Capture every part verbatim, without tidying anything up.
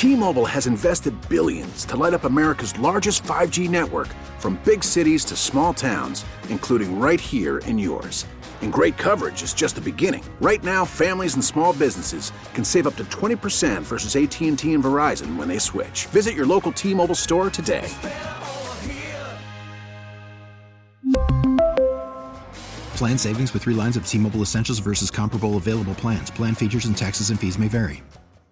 T-Mobile has invested billions to light up America's largest five G network, from big cities to small towns, including right here in yours. And great coverage is just the beginning. Right now, families and small businesses can save up to twenty percent versus A T and T and Verizon when they switch. Visit your local T-Mobile store today. Plan savings with three lines of T-Mobile Essentials versus comparable available plans. Plan features and taxes and fees may vary.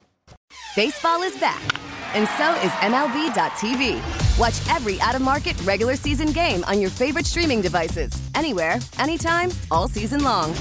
Baseball is back, and so is M L B dot T V. Watch every out-of-market regular season game on your favorite streaming devices, anywhere, anytime, all season long.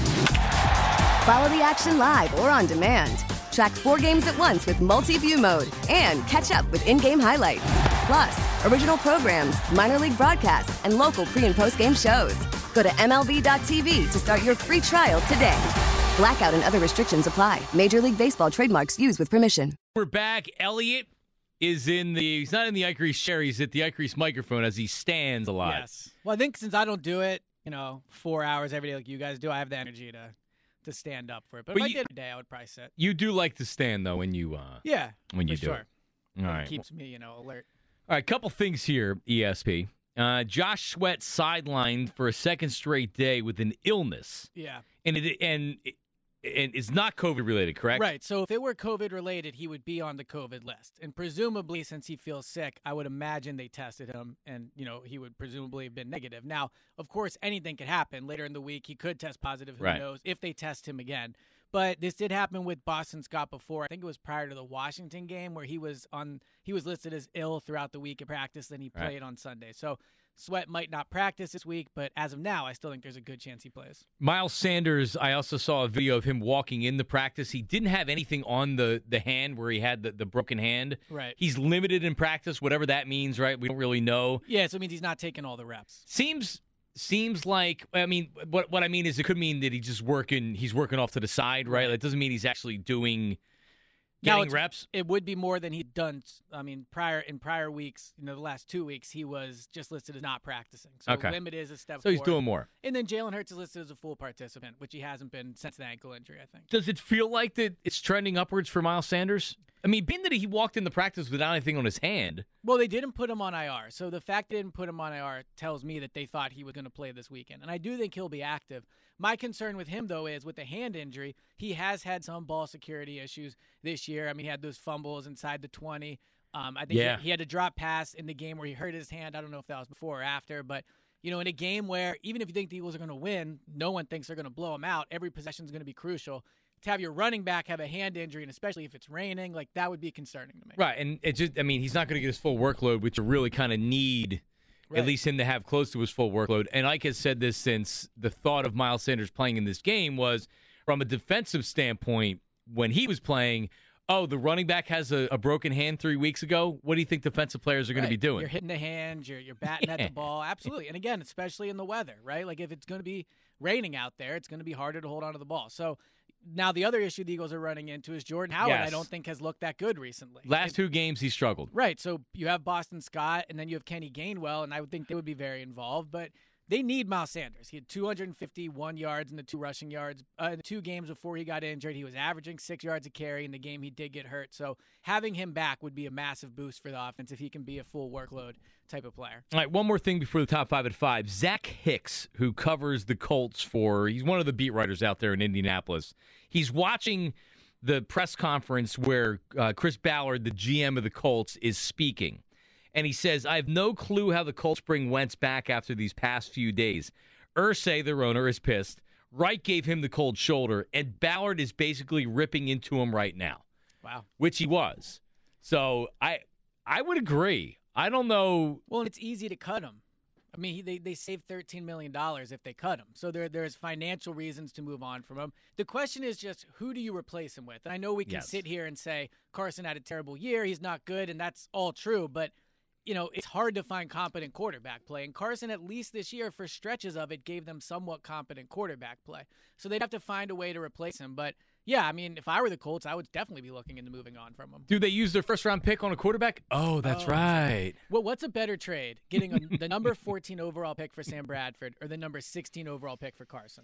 Follow the action live or on demand. Track four games at once with multi-view mode and catch up with in-game highlights. Plus, original programs, minor league broadcasts, and local pre- and post-game shows. Go to M L B dot T V to start your free trial today. Blackout and other restrictions apply. Major League Baseball trademarks used with permission. We're back. Elliot is in the, he's not in the Ike Reese chair, he's at the Ike Reese microphone as he stands a lot. Yes. Well, I think since I don't do it, you know, four hours every day like you guys do, I have the energy to to stand up for it. But, But if you- I did today, I would probably sit. You do like to stand, though, when you uh, Yeah, when you for do sure. it. All It right. keeps me, you know, alert. All right, couple things here, E S P. Uh, Josh Sweat sidelined for a second straight day with an illness. Yeah. And it and it, and it's not COVID related, correct? Right. So if it were COVID related, he would be on the COVID list. And presumably, since he feels sick, I would imagine they tested him and, you know, he would presumably have been negative. Now, of course, anything could happen. Later in the week, he could test positive. Who Right. knows if they test him again. But this did happen with Boston Scott before. I think it was prior to the Washington game where he was on. He was listed as ill throughout the week of practice. Then he Right. played on Sunday. So Sweat might not practice this week, but as of now, I still think there's a good chance he plays. Miles Sanders, I also saw a video of him walking into practice. He didn't have anything on the, the hand where he had the, the broken hand. Right. He's limited in practice, whatever that means, right? We don't really know. Yeah, so it means he's not taking all the reps. Seems seems like I mean what what I mean is it could mean that he's just working he's working off to the side, right? That doesn't mean he's actually doing Now getting it's- reps. It would be more than he'd done. I mean, prior in prior weeks, you know, the last two weeks, he was just listed as not practicing. So Okay. limit is a step So he's forward. doing more. And then Jalen Hurts is listed as a full participant, which he hasn't been since the ankle injury, I think. Does it feel like that it's trending upwards for Miles Sanders? I mean, being that he walked in the practice without anything on his hand. Well, they didn't put him on I R. So the fact they didn't put him on I R tells me that they thought he was going to play this weekend. And I do think he'll be active. My concern with him, though, is with the hand injury, he has had some ball security issues this year. I mean, he had those fumbles inside the twenty. Um, I think Yeah. he, he had a drop pass in the game where he hurt his hand. I don't know if that was before or after, but you know, in a game where even if you think the Eagles are going to win, no one thinks they're going to blow them out. Every possession is going to be crucial. To have your running back have a hand injury, and especially if it's raining, like that would be concerning to me. Right, and it just I mean, he's not going to get his full workload, which you really kind of need Right. at least him to have close to his full workload. And Ike has said this since the thought of Miles Sanders playing in this game was from a defensive standpoint when he was playing, oh, the running back has a, a broken hand three weeks ago. What do you think defensive players are going Right. to be doing? You're hitting the hand, you're you're batting at Yeah. the ball. Absolutely. And again, especially in the weather, right? Like if it's going to be raining out there, it's going to be harder to hold on to the ball. So now the other issue the Eagles are running into is Jordan Howard, Yes. I don't think has looked that good recently. Last It- two games, he struggled. Right. So you have Boston Scott, and then you have Kenny Gainwell, and I would think they would be very involved. But they need Miles Sanders. He had two hundred fifty-one yards in the two rushing yards. Uh, in the two games before he got injured, he was averaging six yards a carry. In the game, he did get hurt. So having him back would be a massive boost for the offense if he can be a full workload type of player. All right, one more thing before the top five at five. Zach Hicks, who covers the Colts for, he's one of the beat writers out there in Indianapolis. He's watching the press conference where uh, Chris Ballard, the G M of the Colts, is speaking. And he says, I have no clue how the Colts bring Wentz back after these past few days. Irsay, their owner, is pissed. Wright gave him the cold shoulder, and Ballard is basically ripping into him right now. Wow. Which he was. So I I would agree. I don't know. Well, it's easy to cut him. I mean, he, they they save thirteen million dollars if they cut him. So there there's financial reasons to move on from him. The question is just who do you replace him with? And I know we can Yes. sit here and say Carson had a terrible year, he's not good, and that's all true, but you know, it's hard to find competent quarterback play. And Carson, at least this year, for stretches of it, gave them somewhat competent quarterback play. So they'd have to find a way to replace him. But yeah, I mean, if I were the Colts, I would definitely be looking into moving on from him. Do they use their first round pick on a quarterback? Oh, that's Oh. right. Well, what's a better trade? Getting a, the number fourteen overall pick for Sam Bradford or the number sixteen overall pick for Carson?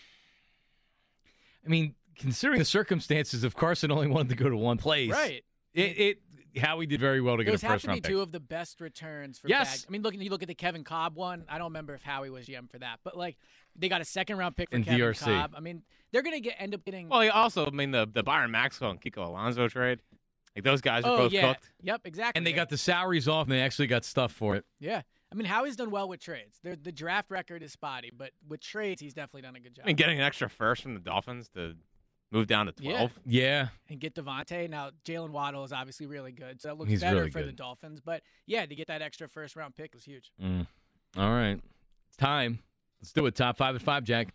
I mean, considering the circumstances, if Carson only wanted to go to one place, Right. It, it Howie did very well to get Those a have first to be round pick. two of the best returns for Yes. bag. I mean, look, you look at the Kevin Cobb one. I don't remember if Howie was G M for that, but like they got a second round pick for And Kevin D R C. Cobb. I mean, they're gonna get end up getting. Well, he also, I mean, the the Byron Maxwell and Kiko Alonso trade, like those guys are oh both yeah, cooked. yep, exactly. And they yeah. got the salaries off, and they actually got stuff for it. yeah. I mean, Howie's done well with trades. They're, the draft record is spotty, but with trades, he's definitely done a good job. I mean, getting an extra first from the Dolphins to move down to twelve. Yeah. And get Devontae. Now, Jalen Waddle is obviously really good, so that looks He's better really for the good. Dolphins. But yeah, to get that extra first round pick was huge. Mm. All right. It's time. Let's do it. Top five at five, Jack.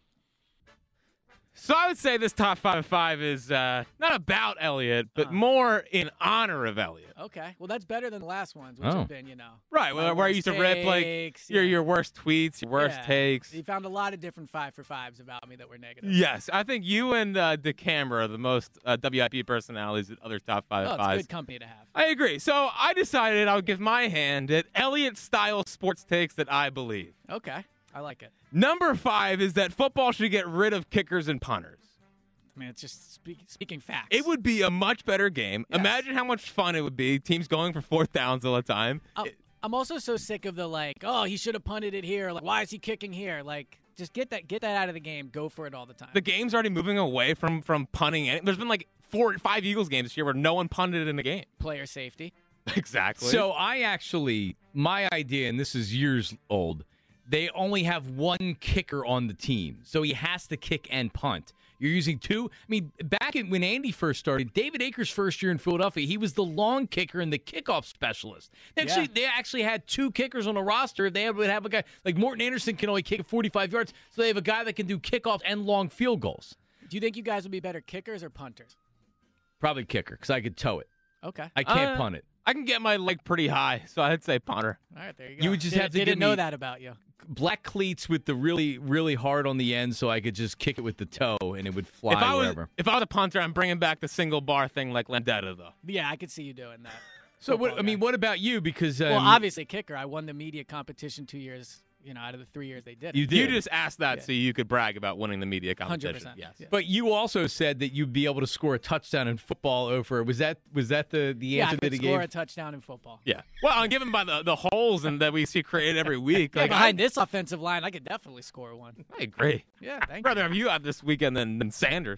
So I would say this top five of five is uh, not about Elliott, but Uh-huh. more in honor of Elliott. Okay, well that's better than the last ones, which Oh. have been, you know, Right, my where, where I worst used to rip like takes, your yeah. your worst tweets, your worst Yeah. takes. You found a lot of different five for fives about me that were negative. Yes, I think you and uh, DeCamera are the most uh, W I P personalities at other top five Oh, of it's fives. good company to have. I agree. So I decided I would give my hand at Elliott-style sports takes that I believe. Okay, I like it. Number five is that football should get rid of kickers and punters. I mean, it's just speak, speaking facts. It would be a much better game. Yes. Imagine how much fun it would be. Teams going for fourth downs all the time. I'm, I'm also so sick of the like, oh, he should have punted it here. Like, why is he kicking here? Like, just get that get that out of the game. Go for it all the time. The game's already moving away from from punting. And there's been like four, five Eagles games this year where no one punted in the game. Player safety. Exactly. So I actually, my idea, and this is years old, they only have one kicker on the team. So he has to kick and punt. You're using two. I mean, back in, when Andy first started, David Akers' first year in Philadelphia, he was the long kicker and the kickoff specialist. They actually, Yeah. they actually had two kickers on the roster. They would have a guy like Morton Anderson can only kick at forty-five yards, so they have a guy that can do kickoffs and long field goals. Do you think you guys would be better kickers or punters? Probably kicker because I could tow it. Okay. I can't Uh, punt it. I can get my leg pretty high, so I'd say punter. All right, there you go. You would just Did- have to didn't give know me- that about you. Black cleats with the really, really hard on the end, so I could just kick it with the toe and it would fly if I was wherever. if I was a punter, I'm bringing back the single bar thing like Landetta though. Yeah, I could see you doing that. So what? Football I mean, guy. what about you? Because um, Well, obviously kicker. I won the media competition two years. You know, out of the three years they did. it. you did. You just asked that Yeah. so you could brag about winning the media one hundred competition. percent. Yes. Yeah. But you also said that you'd be able to score a touchdown in football over. Was that was that the the Yeah, I answer could that he score gave? a touchdown in football. Yeah. Well, I'm given by the, the holes and that we see created every week. Yeah, Like behind I, this offensive line, I could definitely score one. I agree. Yeah, thank I'd rather have you out this weekend than, than Sanders.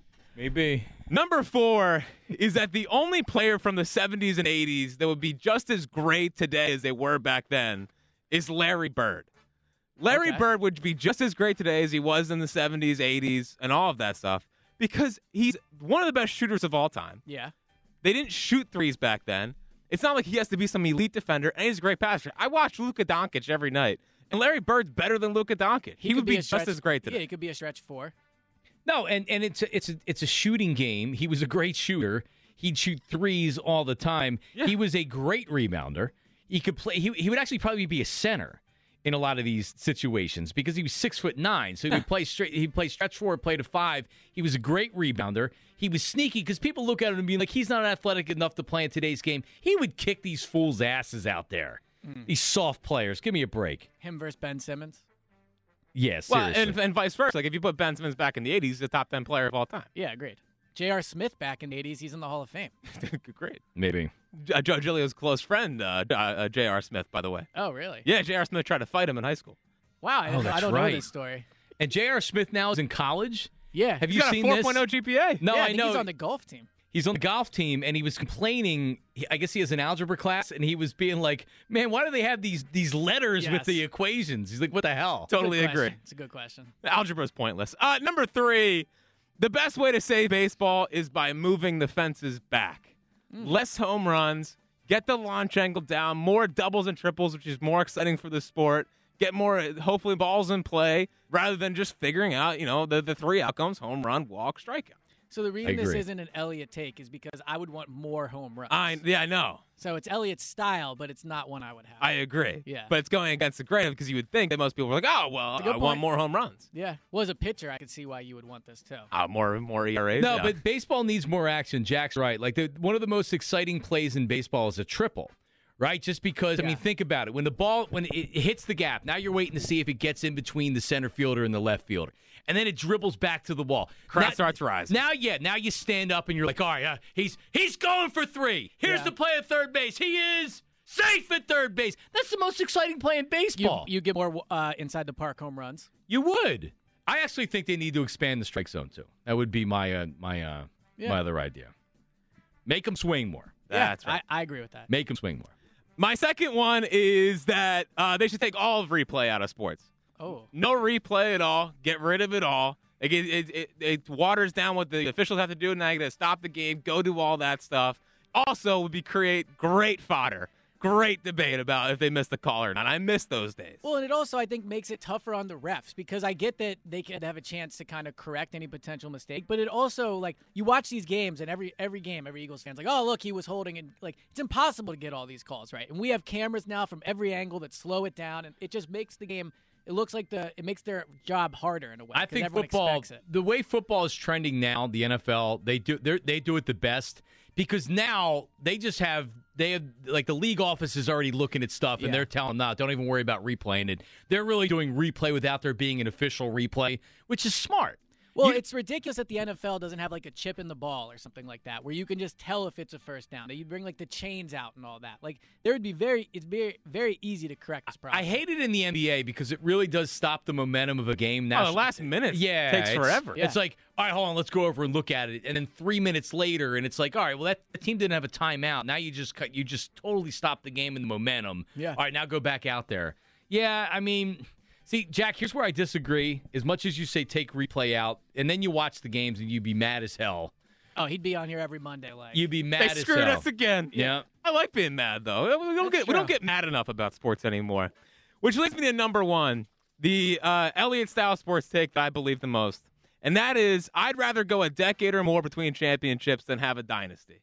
Maybe. Number four is that the only player from the seventies and eighties that would be just as great today as they were back then is Larry Bird. Larry Okay. Bird would be just as great today as he was in the seventies, eighties, and all of that stuff because he's one of the best shooters of all time. you. Yeah. They didn't shoot threes back then. It's not like he has to be some elite defender, and he's a great passer. I watch Luka Doncic every night, and Larry Bird's better than Luka Doncic. He, would could be, a just stretch- as great Yeah, today. he could be a stretch four. No, and, and it's a, it's a, it's a shooting game. He was a great shooter. He'd shoot threes all the time. Yeah. He was a great rebounder. He could play. He, he would actually probably be a center in a lot of these situations because he was six foot nine. So he would play straight. He'd play stretch forward, play to five. He was a great rebounder. He was sneaky because people look at him and be like, he's not athletic enough to play in today's game. He would kick these fools' asses out there. These soft players. Give me a break. Him versus Ben Simmons. Yeah, Well, seriously. and, and vice versa. Like if you put Ben Simmons back in the eighties, he's the top ten player of all time. Yeah, agreed. J R. Smith back in the eighties, he's in the Hall of Fame. Great. Maybe. Uh, Joe Giglio's close friend, uh, uh, uh, J R. Smith, by the way. Oh, really? Yeah, J R. Smith tried to fight him in high school. Wow, I, Oh, didn't- I that's don't know right. this story. And J R. Smith now is in college. Yeah. Have He's you got seen a this? four point oh G P A. No, yeah, I, I think know. he's on the golf team. He's on the golf team, and he was complaining. he- I guess he has an algebra class, and he was being like, "Man, why do they have these these letters with Yes. the equations?" He's like, "What the hell?" Totally Good agree. question. It's a good question. Algebra is pointless. Uh, number three, the best way to save baseball is by moving the fences back. Less home runs, get the launch angle down, more doubles and triples, which is more exciting for the sport. Get more, hopefully, balls in play rather than just figuring out, you know, the, the three outcomes: home run, walk, strikeout. So the reason this agree. isn't an Elliott take is because I would want more home runs. I yeah, I know. So it's Elliott's style, but it's not one I would have. I agree. Yeah. But it's going against the grain because you would think that most people were like, oh, well, That's a good I want point. more home runs. yeah. Well, as a pitcher, I could see why you would want this too. Uh, more more E R As. No, yeah. but baseball needs more action. Jack's right. Like the, one of the most exciting plays in baseball is a triple, right? Just because, Yeah. I mean, think about it. When the ball, when it, it hits the gap, now you're waiting to see if it gets in between the center fielder and the left fielder. And then it dribbles back to the wall. Crowd Now- starts rising. Now, yeah, now you stand up and you're like, all right, uh, he's he's going for three. Here's Yeah. the play at third base. He is safe at third base. That's the most exciting play in You, baseball. you get more uh, inside the park home runs. You would. I actually think they need to expand the strike zone too. That would be my uh, my uh, Yeah. my other idea. Make them swing more. That's right. I, I agree with that. Make them swing more. My second one is that uh, they should take all of replay out of sports. Oh. No replay at all. Get rid of it all. Like it, it, it, it waters down what the officials have to do. Now you got to stop the game, go do all that stuff. Also, would be create great fodder, great debate about if they missed the call or not. I miss those days. Well, and it also, I think, makes it tougher on the refs because I get that they could have a chance to kind of correct any potential mistake, but it also, like, you watch these games and every every game, every Eagles fan's like, oh, look, he was holding, and, like, it's impossible to get all these calls right. And we have cameras now from every angle that slow it down, and it just makes the game, it looks like the, it makes their job harder in a way. I 'cause think everyone football, expects it. the way football is trending now, the N F L, they do they they do it the best because now they just have they have like the league office is already looking at stuff and Yeah. they're telling them, no, don't even worry about replaying it. They're really doing replay without there being an official replay, which is smart. Well, You- it's ridiculous that the N F L doesn't have like a chip in the ball or something like that, where you can just tell if it's a first down. You bring like the chains out and all that. Like there would be very, it's very, very easy to correct this problem. I hate it in the N B A because it really does stop the momentum of a game. Now, Oh, the last minute yeah, takes it's- forever. Yeah. It's like, all right, hold on, let's go over and look at it, and then three minutes later, and it's like, all right, well, that the team didn't have a timeout. Now you just cut, you just totally stop the game and the momentum. Yeah. All right, now go back out there. Yeah, I mean, see, Jack, here's where I disagree. As much as you say take replay out, and then you watch the games and you'd be mad as hell. Oh, he'd be on here every Monday. Like You'd be mad They as screwed hell. us again. Yeah. I like being mad though. We don't That's get we don't true. get mad enough about sports anymore. Which leads me to number one, the uh, Elliott style sports take that I believe the most, and that is I'd rather go a decade or more between championships than have a dynasty.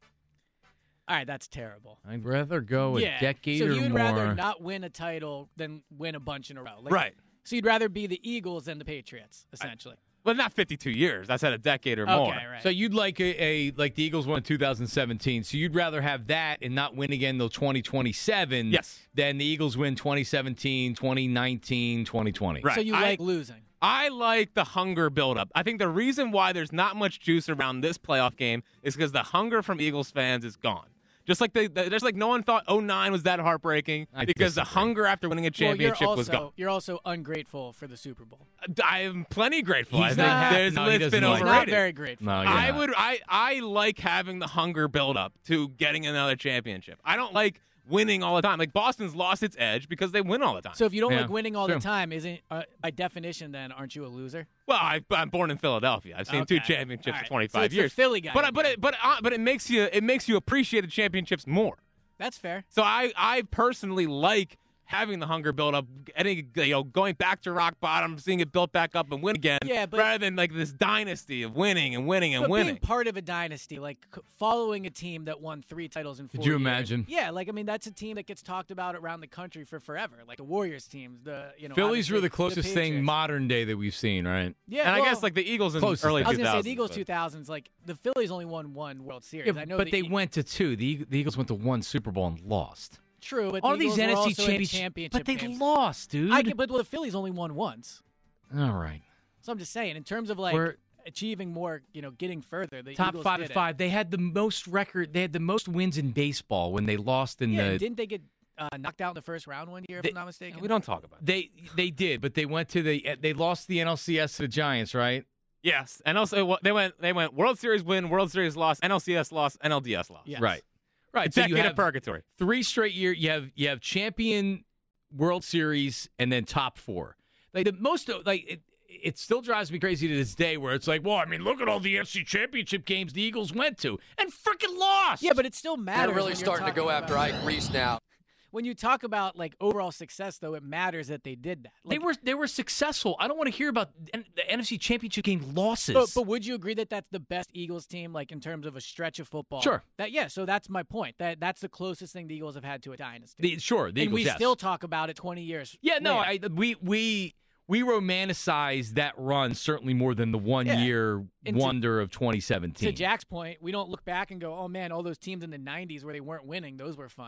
all right, that's terrible. I'd rather go a yeah. decade so or you'd more. rather not win a title than win a bunch in a row. Like, Right. So you'd rather be the Eagles than the Patriots, essentially. Well, not fifty-two years. I said a decade or more. Okay, right. So you'd like a, a like the Eagles won in two thousand seventeen. So you'd rather have that and not win again till twenty twenty-seven Yes. than the Eagles win twenty seventeen, twenty nineteen, twenty twenty. Right. So you I- like losing. I like the hunger buildup. I think the reason why there's not much juice around this playoff game is because the hunger from Eagles fans is gone. Just like the, the there's like no one thought oh nine was that heartbreaking I because the disagree. hunger after winning a Well, championship you're also, was gone. You're also ungrateful for the Super Bowl. I am plenty grateful. He's I think not. there's, No, he it's doesn't been like He's it. overrated. not very grateful. No, you're I not. would I I like having the hunger build up to getting another championship. I don't like winning all the time. Like Boston's lost its edge because they win all the time. So if you don't Yeah, like winning all true. the time, isn't uh, by definition then aren't you a loser? well, I, I'm born in Philadelphia. I've seen two Okay. championships All right. in So twenty-five it's the years. Philly guy but I- in but you. it, but uh, but it makes you it makes you appreciate the championships more. That's fair. So I, I personally like having the hunger build up, getting, you know, going back to rock bottom, seeing it built back up and win again, Yeah, but- rather than like this dynasty of winning and winning and But winning. being part of a dynasty, like c- following a team that won three titles in four Could you years- imagine? Yeah, like I mean, that's a team that gets talked about around the country for forever. Like the Warriors teams, the you know. Phillies were obviously the closest thing Patriots. modern day that we've seen, right? Yeah, and I well, guess like the Eagles in Closest early thing. I was two gonna thousands. say the Eagles but- two thousands. Like the Phillies only won one World Series. Yeah, I know, but the they E- went to two. The, Eag- the Eagles went to one Super Bowl and lost. true, but All the these Eagles N were F C also in championship, championship but they games. lost, dude. I get, but well, the Phillies only won once. All right, So I'm just saying, in terms of like We're- achieving more, you know, getting further, the top Eagles five did at it. five. They had the most record. They had the most wins in baseball when they lost in Yeah, the. and didn't they get uh, knocked out in the first round one year? If They- I'm not mistaken. We don't talk about it. They they did, but they went to the. They lost the N L C S to the Giants, right? Yes, and also they went they went World Series win, World Series loss, N L C S loss, N L D S loss. Yes. Right. Right. A So you decade have of purgatory. three straight year. You have you have champion, World Series, and then top four. Like the most, like it, it still drives me crazy to this day. Where it's like, well, I mean, look at all the N F C Championship games the Eagles went to and freaking lost. Yeah, but it still matters. They're really when you're starting to go talking after about- Ike Reese now. When you talk about like overall success, though, it matters that they did that. they Like, were they were successful. I don't want to hear about N- the N F C Championship game losses. But, but would you agree that that's the best Eagles team, like in terms of a stretch of football? Sure. That yeah. So that's my point. That that's the closest thing the Eagles have had to a dynasty. The- sure, the and Eagles. we yes. still talk about it twenty years. Yeah, no, later. I, we we we romanticize that run certainly more than the one Yeah. year And to- wonder of twenty seventeen. To Jack's point, we don't look back and go, "Oh man, all those teams in the nineties where they weren't winning, those were fun."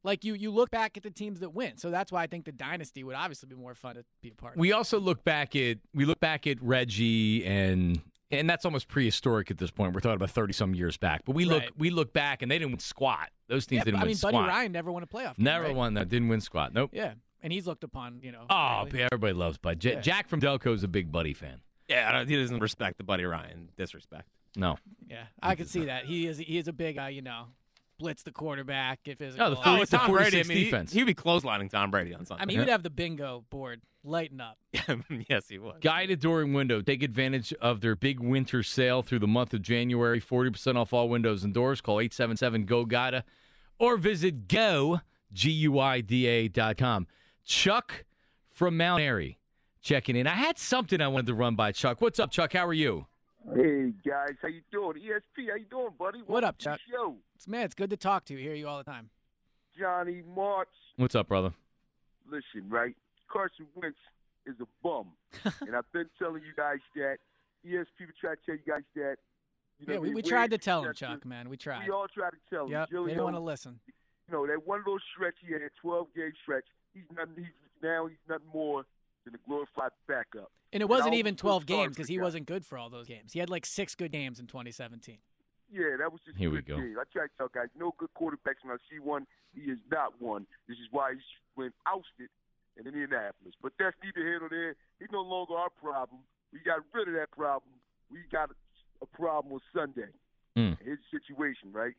Like, you you look back at the teams that win. So that's why I think the dynasty would obviously be more fun to be a part of. We also look back at we look back at Reggie and and that's almost prehistoric at this point. We're talking about thirty some years back. But we look Right. we look back and they didn't win squat. Those teams Yeah, didn't I win mean, squat. Buddy Ryan never won a playoff game, Never right? won that. Didn't win squat. Nope. Yeah, and he's looked upon, you know. Oh, highly. yeah, everybody loves Bud. J- Yeah. Jack from Delco is a big Buddy fan. Yeah, I don't- he doesn't respect the Buddy Ryan disrespect. No. Yeah, I can see that. He is he is a big, uh, you know, blitz the quarterback, get physical. Oh, the Oh, Full- with the Tom Brady, I forty-six mean, he- defense. He, would be clotheslining Tom Brady on Sunday. I mean, he would have the bingo board lighten up. yes, he would. Guided Door and Window. Take advantage of their big winter sale through the month of January. forty percent off all windows and doors. Call eight seven seven, G O, G A D A or visit go, G U I D A dot com. Chuck from Mount Airy checking in. I had something I wanted to run by Chuck. What's up, Chuck? How are you? Hey guys, how you doing? E S P, how you doing, buddy? What up, Welcome to the Chuck? Show. It's, man, it's good to talk to you. Hear you all the time. Johnny March. What's up, brother? Listen, right? Carson Wentz is a bum, and I've been telling you guys that. E S P will try to tell you guys that. You know, Yeah, we, they we wear tried to tell him, excessive- Chuck, man. We tried. We all tried to tell him. Yep, they Julio, didn't want to listen. You know, that one little stretch he had, twelve game stretch. He's nothing. He's now he's nothing more than a glorified backup. And it wasn't I'll even feel twelve sorry games for because the he guy. wasn't good for all those games. He had like six good games in twenty seventeen. Yeah, that was just Here a we good go. game. I try to tell guys, no good quarterbacks. When I see one, he is not one. This is why he's been ousted in Indianapolis. But that's neither here nor there. He's no longer our problem. We got rid of that problem. We got a problem with Sunday. Mm. His situation, right?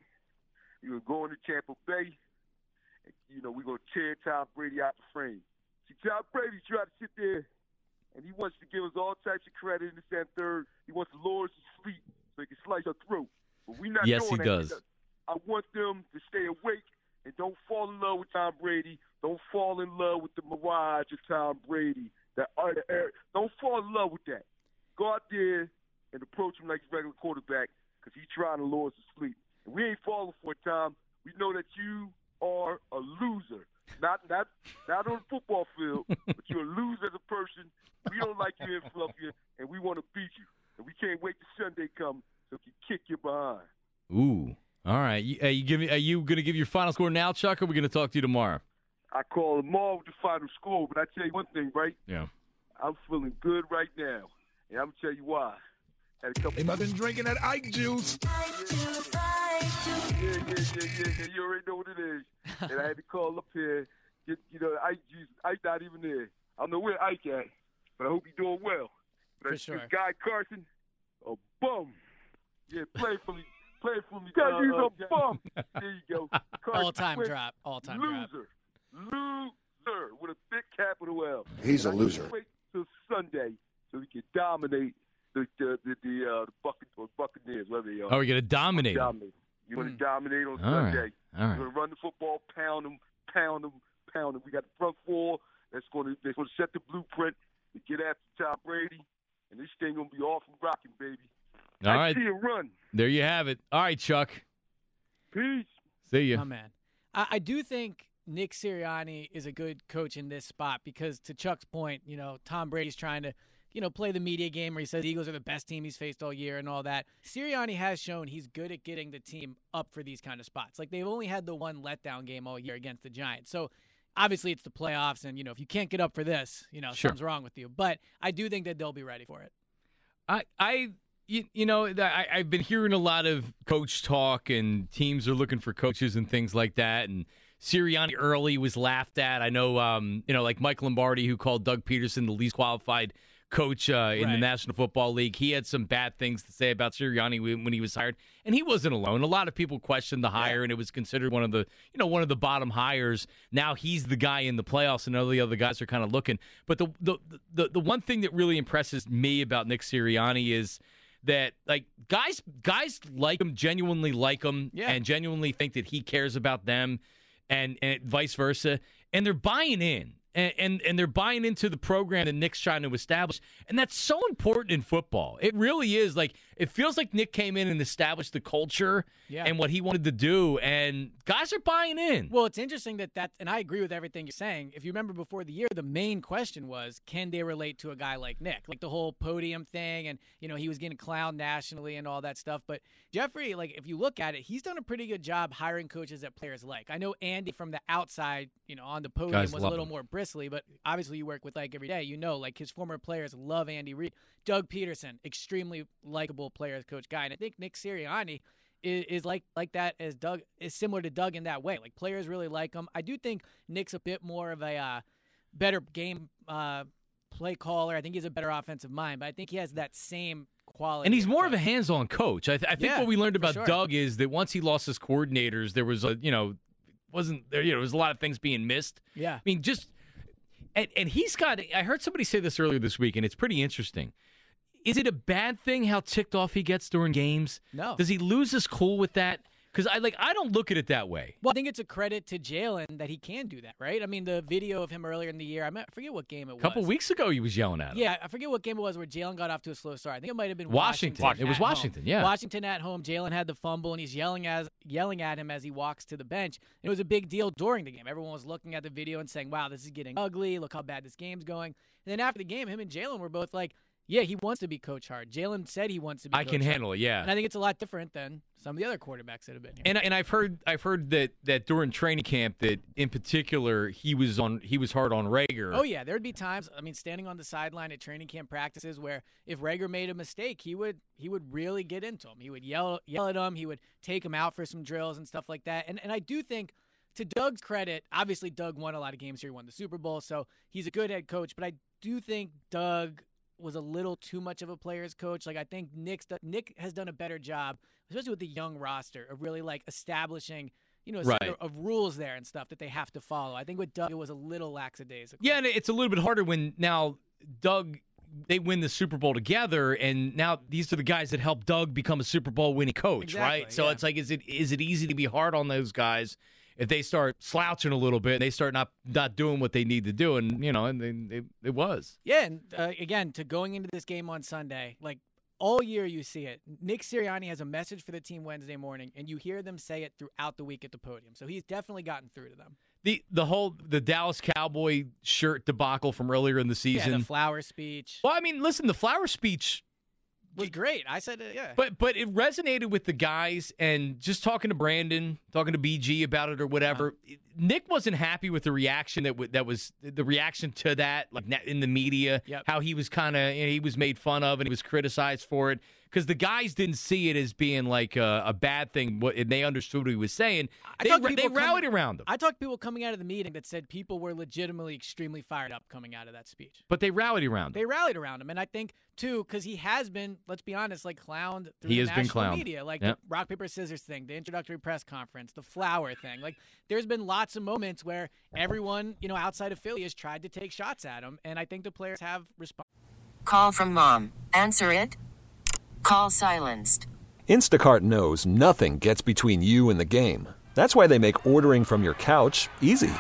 We were going to Tampa Bay. And, you know, we're going to tear Tom Brady out the frame. See, Tom Brady tried to sit there, and he wants to give us all types of credit in the second third. He wants to lure us to sleep so he can slice our throat. But we're not Yes, doing he that. does. I want them to stay awake and don't fall in love with Tom Brady. Don't fall in love with the mirage of Tom Brady. That uh, the air. Don't fall in love with that. Go out there and approach him like a regular quarterback because he's trying to lure us to sleep. And we ain't falling for it, Tom. We know that you are a loser. Not not not on the football field, but you're a loser as a person. We don't like you in Philadelphia, and we want to beat you. And we can't wait till Sunday come so we can kick you behind. Ooh. All right. You, uh, you give me, are you going to give your final score now, Chuck, or are we going to talk to you tomorrow? I call tomorrow with the final score, but I tell you one thing, right? Yeah. I'm feeling good right now, and I'm gonna tell you why. Had a couple. Hey, I've been drinking that Ike juice. Yeah, yeah, yeah, yeah, yeah. You already know what it is. And I had to call up here. Get, you know, Ike juice. Ike not even there. I don't know where Ike at, but I hope he's doing well. But For this sure. guy Carson, a bum. Yeah, play for me. Play for me. God, he's uh, a bum. There you go. Carson All time Wentz, drop. All time drop. Loser. Loser with a big capital L. He's a I can't loser. Wait till Sunday so we can dominate the the the, the, uh, the Buc- or Buccaneers, whatever they are. Oh, we're going to dominate them. Dominate. You want Mm. to dominate on All right. Sunday. All right. We're going to run the football, pound them, pound them, pound them. We got the front four that's going to that's going to set the blueprint to get after Tom Brady, and this thing going to be off and rocking, baby. All I right. see it run. There you have it. All right, Chuck. Peace. See you. Oh, man. I, I do think Nick Sirianni is a good coach in this spot because, to Chuck's point, you know, Tom Brady's trying to, you know, play the media game where he says the Eagles are the best team he's faced all year and all that. Sirianni has shown he's good at getting the team up for these kind of spots. Like, they've only had the one letdown game all year against the Giants. So, obviously, it's the playoffs, and, you know, if you can't get up for this, you know, Sure. something's wrong with you. But I do think that they'll be ready for it. I, I, you, you know, I, I've been hearing a lot of coach talk, and teams are looking for coaches and things like that. And Sirianni early was laughed at. I know, um, you know, like Mike Lombardi, who called Doug Peterson the least qualified coach uh, in the Right. National Football League. He had some bad things to say about Sirianni when, when he was hired, and he wasn't alone. A lot of people questioned the hire, and it was considered one of the, you know, one of the bottom hires. Now he's the guy in the playoffs, and all the other guys are kind of looking. But the the the, the one thing that really impresses me about Nick Sirianni is that, like, guys guys like him, genuinely like him, Yeah. and genuinely think that he cares about them, and and vice versa, and they're buying in. And, and and they're buying into the program that Nick's trying to establish, and that's so important in football. It really is. Like, It feels like Nick came in and established the culture Yeah. and what he wanted to do, and guys are buying in. Well, it's interesting that that, and I agree with everything you're saying. If you remember before the year, the main question was, can they relate to a guy like Nick? Like the whole podium thing, and, you know, he was getting clowned nationally and all that stuff. But Jeffrey, like, if you look at it, he's done a pretty good job hiring coaches that players like. I know Andy from the outside, you know, on the podium Guys was a love little him. more bristly, but obviously you work with Ike every day. You know, like, his former players love Andy Reid. Doug Peterson, extremely likable player, coach guy. And I think Nick Sirianni is, is like like that as Doug is similar to Doug in that way. Like, players really like him. I do think Nick's a bit more of a uh, better game uh, play caller. I think he's a better offensive mind, but I think he has that same quality. And he's more of a Doug. hands-on coach. I, th- I think Yeah, what we learned for about sure. Doug is that once he lost his coordinators, there was a, you know, wasn't there, you know, there was a lot of things being missed. Yeah. I mean, just, and, and he's got, I heard somebody say this earlier this week, and it's pretty interesting. Is it a bad thing how ticked off he gets during games? No. Does he lose his cool with that? Because I like I don't look at it that way. Well, I think it's a credit to Jalen that he can do that, right? I mean, the video of him earlier in the year, I mean, I forget what game it was. A couple weeks ago, he was yelling at him. Yeah, I forget what game it was where Jalen got off to a slow start. I think it might have been Washington. Washington. It was at home. Washington, yeah. Washington at home. Jalen had the fumble, and he's yelling as yelling at him as he walks to the bench. And it was a big deal during the game. Everyone was looking at the video and saying, wow, this is getting ugly. Look how bad this game's going. And then after the game, him and Jalen were both like, yeah, he wants to be Coach Hard. Jalen said he wants to be I Coach can Hard. handle it, yeah. And I think it's a lot different than some of the other quarterbacks that have been here. And and I've heard I've heard that, that during training camp that in particular he was on he was hard on Rager. Oh, yeah. There'd be times, I mean, standing on the sideline at training camp practices where if Rager made a mistake, he would he would really get into him. He would yell yell at him. He would take him out for some drills and stuff like that. And and I do think, to Doug's credit, obviously Doug won a lot of games here. He won the Super Bowl, so he's a good head coach. But I do think Doug was a little too much of a player's coach. Like, I think Nick's, Nick has done a better job, especially with the young roster, of really, like, establishing – you know, Right. sort of, of rules there and stuff that they have to follow. I think with Doug, it was a little lackadaisical. Yeah, and it's a little bit harder when now Doug they win the Super Bowl together, and now these are the guys that help Doug become a Super Bowl winning coach, Exactly, right? So yeah. it's like, is it is it easy to be hard on those guys if they start slouching a little bit and they start not not doing what they need to do? And you know, and they, it, it was. Yeah, and uh, again, to going into this game on Sunday, like all year you see it. Nick Sirianni has a message for the team Wednesday morning, and you hear them say it throughout the week at the podium. So he's definitely gotten through to them. The the whole the Dallas Cowboy shirt debacle from earlier in the season. Yeah, the flower speech Well, I mean, listen, the flower speech, was great. I said it, yeah. but but it resonated with the guys, and just talking to Brandon, talking to B G about it or whatever. Nick wasn't happy with the reaction that w- that was the reaction to that, like in the media. Yep. How he was kind of you know, he was made fun of and he was criticized for it because the guys didn't see it as being like a, a bad thing, what- and they understood what he was saying. I They, talked to they people rallied coming- around him, I talked to people coming out of the meeting that said people were legitimately extremely fired up coming out of that speech. but they rallied around him. They rallied around him, and I think too because he has been, let's be honest, like clowned through He the has been national clowned. media, like Yep. the rock paper scissors thing, the introductory press conference, the flower thing. Like, there's been lots of moments where everyone, you know, outside of Philly has tried to take shots at him, and I think the players have responded. Call from mom. Answer it. Call silenced. Instacart knows nothing gets between you and the game. That's why they make ordering from your couch easy.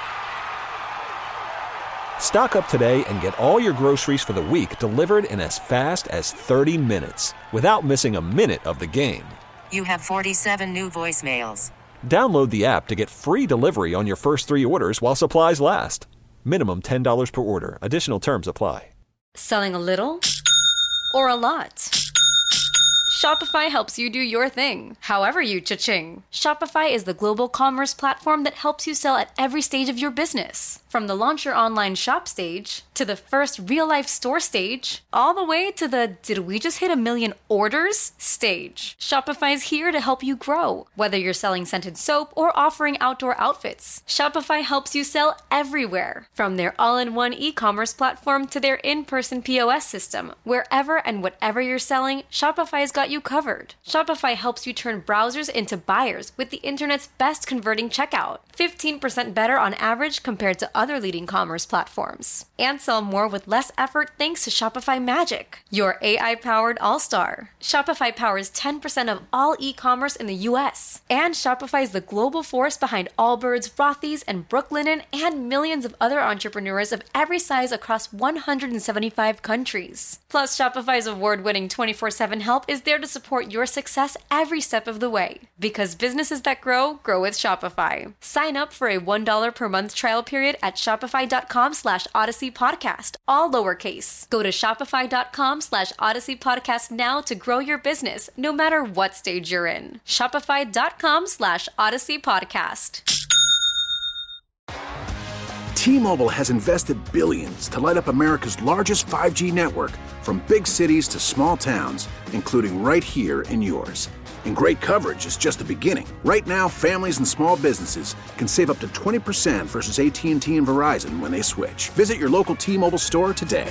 Stock up today and get all your groceries for the week delivered in as fast as thirty minutes without missing a minute of the game. You have forty-seven new voicemails. Download the app to get free delivery on your first three orders while supplies last. Minimum ten dollars per order. Additional terms apply. Selling a little or a lot? Shopify helps you do your thing, however you cha-ching. Shopify is the global commerce platform that helps you sell at every stage of your business. From the launch your online shop stage, to the first real-life store stage, all the way to the did we just hit a million orders stage. Shopify's here to help you grow. Whether you're selling scented soap or offering outdoor outfits, Shopify helps you sell everywhere. From their all-in-one e-commerce platform to their in-person P O S system, wherever and whatever you're selling, Shopify's got you covered. Shopify helps you turn browsers into buyers with the internet's best converting checkout. fifteen percent better on average compared to other other leading commerce platforms. And sell more with less effort thanks to Shopify Magic, your A I-powered all-star. Shopify powers ten percent of all e-commerce in the U S. And Shopify is the global force behind Allbirds, Rothy's, and Brooklinen, and millions of other entrepreneurs of every size across one hundred seventy-five countries. Plus, Shopify's award-winning twenty-four seven help is there to support your success every step of the way. Because businesses that grow, grow with Shopify. Sign up for a one dollar per month trial period at shopify.com slash Odyssey Podcast, all lowercase. Go to shopify.com slash Odyssey Podcast now to grow your business, no matter what stage you're in. Shopify.com slash Odyssey Podcast. T-Mobile has invested billions to light up America's largest five G network, from big cities to small towns, including right here in yours. And great coverage is just the beginning. Right now, families and small businesses can save up to twenty percent versus A T and T and Verizon when they switch. Visit your local T-Mobile store today.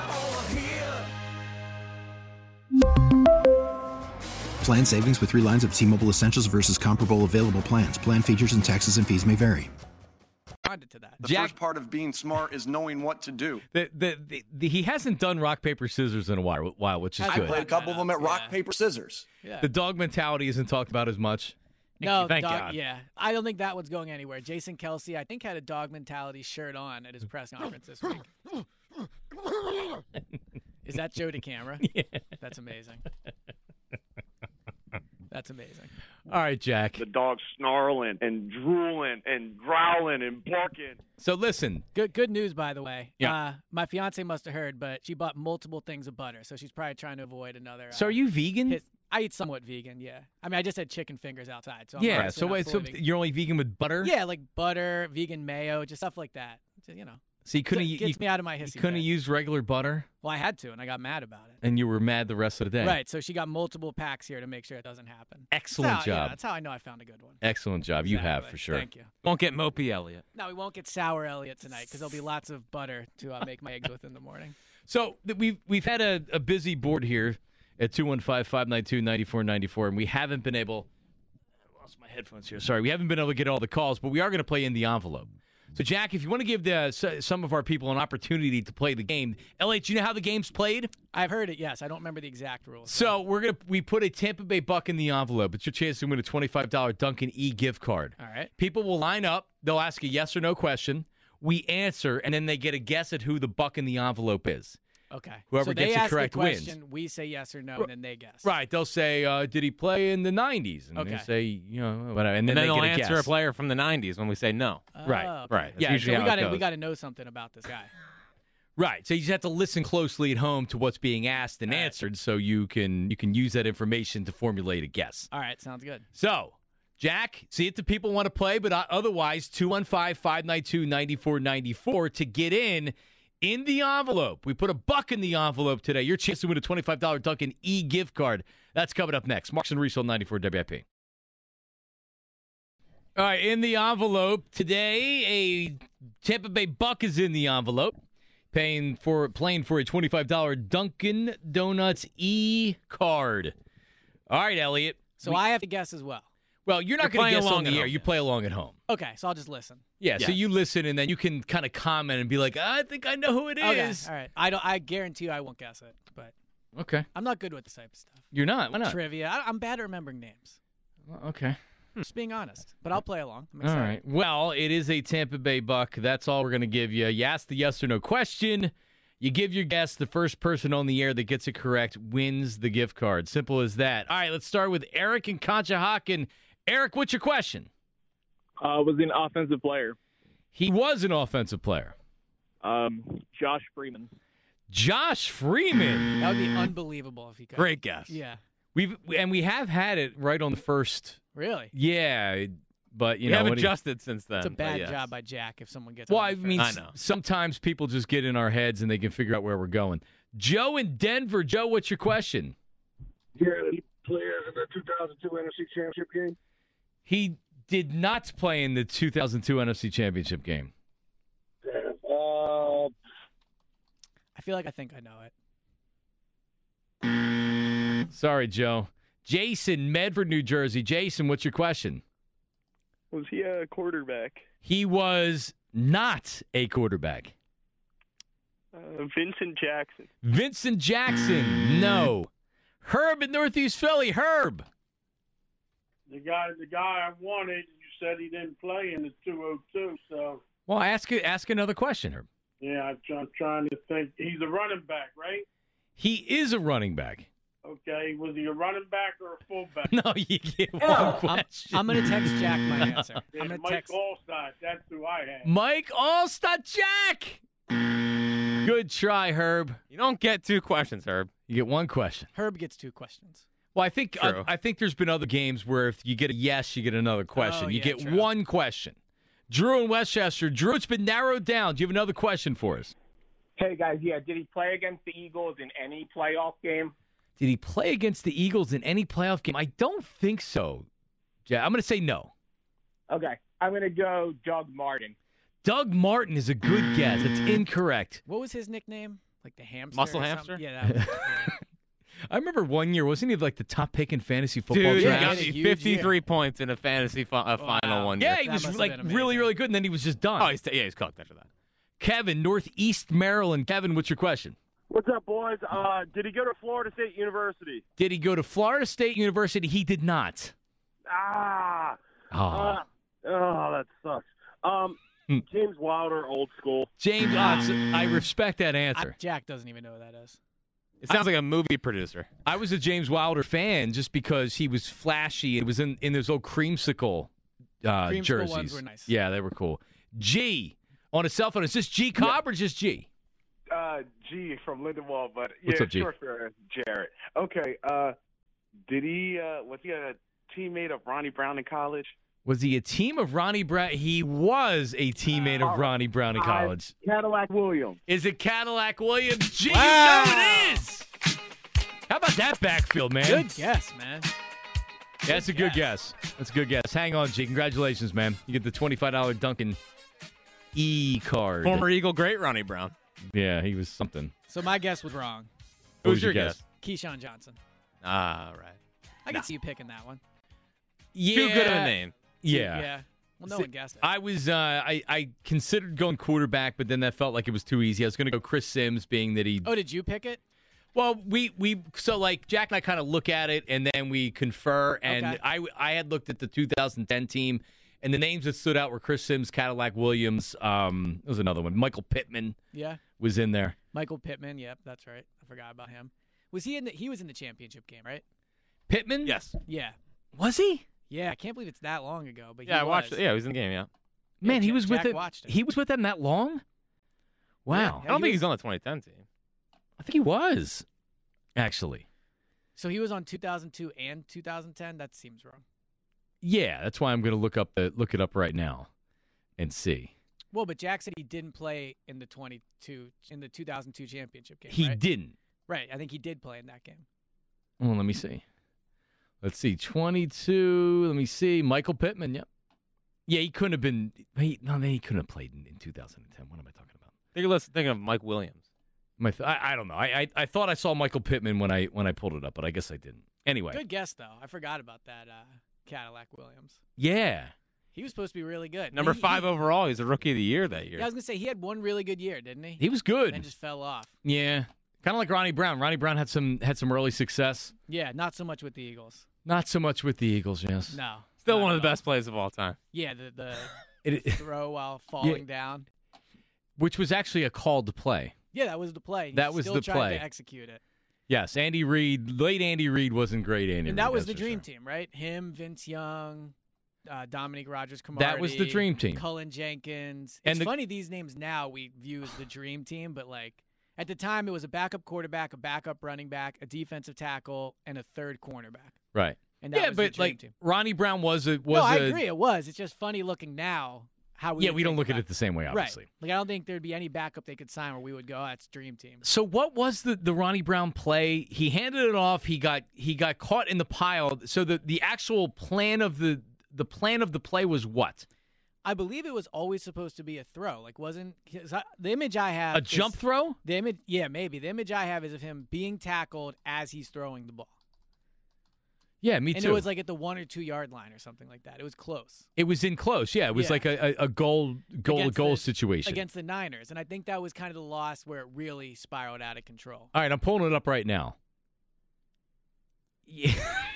Plan savings with three lines of T-Mobile Essentials versus comparable available plans. Plan features and taxes and fees may vary. To that. The Jack, first part of being smart is knowing what to do. the, the, the, the, he hasn't done rock, paper, scissors in a while, while which is I good. played a couple of them at rock, Yeah. paper, scissors. Yeah. The dog mentality isn't talked about as much. No, Thank dog, God. yeah. I don't think that one's going anywhere. Jason Kelsey, I think, had a dog mentality shirt on at his press conference this week. Is that Joe DeCamera? Yeah. That's amazing. That's amazing. All right, Jack. The dog's snarling and drooling and growling and barking. So listen. Good good news, by the way. Yeah. Uh, my fiance must have heard, but she bought multiple things of butter, so she's probably trying to avoid another. So uh, are you vegan? hit- I eat somewhat vegan, yeah. I mean, I just had chicken fingers outside. So I'm yeah. obviously So not wait. fully So vegan. you're only vegan with butter? Yeah, like butter, vegan mayo, just stuff like that. So, you know. So you couldn't. It You, gets you, me out of my you hissy couldn't fit. use regular butter, Well, I had to, and I got mad about it. and you were mad the rest of the day. Right, so she got multiple packs here to make sure it doesn't happen. Excellent That's how- yeah, job. that's how I know I found a good one. Excellellent job. You have Exactly. for sure. Thank you. Won't get mopey, Elliot. No, we won't get sour Elliot tonight because there'll be lots of butter to uh, make my eggs with in the morning. So th- we've we've had a, a busy board here at two one five, five nine two, nine four nine four, and we haven't been able. I lost my headphones here. Sorry, we haven't been able to get all the calls, but we are going to play in the envelope. So, Jack, if you want to give the, s- some of our people an opportunity to play the game, L H, you know how the game's played? I've heard it, yes. I don't remember the exact rules. So we're gonna we put a Tampa Bay buck in the envelope. It's your chance to win a twenty-five dollars Dunkin' E gift card. All right. People will line up. They'll ask a yes or no question. We answer, and then they get a guess at who the buck in the envelope is. Okay. Whoever so gets they it ask correct the wins. question, we say yes or no, and then they guess. Right. They'll say, uh, did he play in the nineties? And Okay. they say, you know, whatever. And And then, then, they they'll get a answer guess. a player from the nineties when we say no. Right. Oh, Right. That's Yeah, usually So how we got it to goes. we got to know something about this guy. Right. So you just have to listen closely at home to what's being asked and All right. answered, so you can you can use that information to formulate a guess. All right, sounds good. So, Jack, see if the people want to play, but uh, otherwise, two one five, five nine two, nine four nine four to get in. In the envelope, we put a buck in the envelope today. Your chance to win a twenty-five dollars Dunkin' E gift card. That's coming up next. Marks and Reese on ninety-four W I P. All right, in the envelope today, a Tampa Bay buck is in the envelope, paying for playing for a twenty-five dollars Dunkin' Donuts E card. All right, Elliot. So we- I have to guess as well. well, you're not You're going to playing guess on along the at air. home, You yeah. play along at home. Okay, so I'll just listen. Yeah, so Yes. you listen, and then you can kind of comment and be like, I think I know who it Okay, is. all right. I don't. I guarantee you, I won't guess it. But Okay. I'm not good with this type of stuff. You're not? Why not? Trivia. I, I'm bad at remembering names. Well, okay. Just being honest. But I'll play along. I'm All excited. right. Well, it is a Tampa Bay buck. That's all we're going to give you. You ask the yes or no question. You give your guess. The first person on the air that gets it correct wins the gift card. Simple as that. All right, let's start with Eric and Conshohocken. Eric, what's your question? Uh, was he an offensive player? He was an offensive player. Um, Josh Freeman. Josh Freeman. That would be unbelievable if he could. Great guess. Yeah. We've and we have had it right on the first. Really? Yeah, but you We know have what do you- adjusted since then. It's a but bad yes. job by Jack if someone gets. Well, it I on the mean, first. I know. s- sometimes people just get in our heads and they can figure out where we're going. Joe in Denver. Joe, what's your question? Yeah, he played in the two thousand two N F C Championship game. He did not play in the two thousand two N F C Championship game. Uh, I feel like I think I know it. Sorry, Joe. Jason, Medford, New Jersey. Jason, what's your question? Was he a quarterback? He was not a quarterback. Uh, Vincent Jackson. Vincent Jackson, no. Herb in Northeast Philly. Herb. The guy, the guy I wanted, you said he didn't play in the two oh two, so. Well, ask ask another question, Herb. Yeah, I'm, I'm trying to think. He's a running back, right? He is a running back. Okay, was he a running back or a fullback? No, you get one I'm, question. I'm going to text Jack my answer. Yeah, I'm going to Mike text. Allstott, that's who I had. Mike Allstott, Jack. Good try, Herb. You don't get two questions, Herb. You get one question. Herb gets two questions. Well, I think uh, True. I think there's been other games where if you get a yes, you get another question. Oh, you yeah, get true. one question. Drew in Westchester. Drew, it's been narrowed down. Do you have another question for us? Hey, guys, yeah, did he play against the Eagles in any playoff game? Did he play against the Eagles in any playoff game? I don't think so. Yeah, I'm going to say no. Okay, I'm going to go Doug Martin. Doug Martin is a good guess. It's incorrect. What was his nickname? Like the hamster? Muscle or hamster? something? Yeah, that was, yeah. I remember one year, wasn't he like the top pick in fantasy football Dude, he draft? got Yeah, me huge fifty-three year. points in a fantasy fi- uh, Wow. final one Yeah, year. he That was must have like been really, amazing. really good, and then he was just done. Oh, he's yeah, he's cooked after that. Kevin, Northeast Maryland. Kevin, what's your question? What's up, boys? Uh, did he go to Florida State University? Did he go to Florida State University? He did not. Ah. Oh. Uh, oh, that sucks. Um, Hmm. James Wilder, old school. James, uh, so I respect that I, answer. Jack doesn't even know who that is. It sounds like a movie producer. I was a James Wilder fan just because he was flashy. It was in, in those old creamsicle, uh, Creamsicle jerseys. ones were nice. Yeah, they were cool. G on a cell phone. Is this G Cobb or just G? Uh, G from Lindenwold, but What's yeah, up, G? short for Jarrett. Okay, uh, did he, uh, was he a teammate of Ronnie Brown in college? Was he a team of Ronnie Brown? He was a teammate of Ronnie Brown in college. Uh, Cadillac Williams. Is it Cadillac Williams? G, Wow. you know it is. How about that backfield, man? Good guess, man. Yeah, that's a good guess. That's a good guess. Hang on, G. Congratulations, man. You get the twenty-five dollars Duncan E-card. Former Eagle great Ronnie Brown. Yeah, he was something. So my guess was wrong. What Who's was your your guess? Keyshawn Johnson. Ah, right. I can see you picking that one. Yeah. Too good of a name. Yeah. Yeah. Well, no See, one guessed it. I was uh, I, I considered going quarterback, but then that felt like it was too easy. I was going to go Chris Sims, being that he. Oh, did you pick it? Well, we we so like Jack and I kind of look at it and then we confer. And Okay. I I had looked at the two thousand ten team, and the names that stood out were Chris Sims, Cadillac Williams. Um, there was another one. Michael Pittman Yeah. was in there. Michael Pittman. Yep, that's right. I forgot about him. Was he in the? He was in the championship game, right? Pittman? Yes. Yeah. Was he? Yeah. I can't believe it's that long ago, but Yeah, I he watched was. it. Yeah, he was in the game, yeah. Man, he Ja- was with Jack it. watched it. He was with them that long. Wow. I don't think he's on the twenty ten team. I think he was actually. So he was on two thousand two and two thousand ten. That seems wrong. Yeah, that's why I'm going to look up the look it up right now and see. Well, but Jack said he didn't play in the twenty-two in the two thousand two championship game. He right? didn't. Right. I think he did play in that game. Well, let me see. Let's see. twenty-two. Let me see. Michael Pittman. Yep. Yeah, he couldn't have been. He, no, he couldn't have played in, in two thousand ten. What am I talking about? I think let's think of Mike Williams. My, th- I, I don't know. I, I I thought I saw Michael Pittman when I when I pulled it up, but I guess I didn't. Anyway. Good guess though. I forgot about that uh, Cadillac Williams. Yeah. He was supposed to be really good. Number He- five he- overall. He's a rookie of the year that year. Yeah, I was gonna say he had one really good year, didn't he? He was good. And then just fell off. Yeah. Kind of like Ronnie Brown. Ronnie Brown had some had some early success. Yeah, not so much with the Eagles. Not so much with the Eagles, yes. No. Still not one of at the all. best plays of all time. Yeah, the the It- throw while falling down. Which was actually a call to play. Yeah, that was the play. He That was still the tried play. to execute it. Yes, Andy Reid. Late Andy Reid wasn't great. Andy And Reid, that was that's the for dream sure. team, right? Him, Vince Young, uh, Dominique Rodgers-Cromartie. That was the dream team. Cullen Jenkins. And It's the- funny these names now we view as the dream team, but like at the time it was a backup quarterback, a backup running back, a defensive tackle, and a third cornerback. Right. And that yeah, was the but dream like team. Ronnie Brown was a was no, I a, agree. It was. It's just funny looking now. How we Yeah, would we don't think look at about it the same way, obviously. Right. Like I don't think there'd be any backup they could sign where we would go, oh, that's dream team. So what was the, the Ronnie Brown play? He handed it off. He got he got caught in the pile. So the, the actual plan of the the plan of the play was what? I believe it was always supposed to be a throw. Like wasn't 'cause I- the image I have A jump is- throw? The image, yeah, maybe the image I have is of him being tackled as he's throwing the ball. Yeah, me and too. it was like at the one or two yard line or something like that. It was close. It was in close. Yeah, it was Yeah. like a, a, a goal goal Against goal the- situation. Against the Niners. And I think that was kind of the loss where it really spiraled out of control. All right, I'm pulling it up right now. Yeah.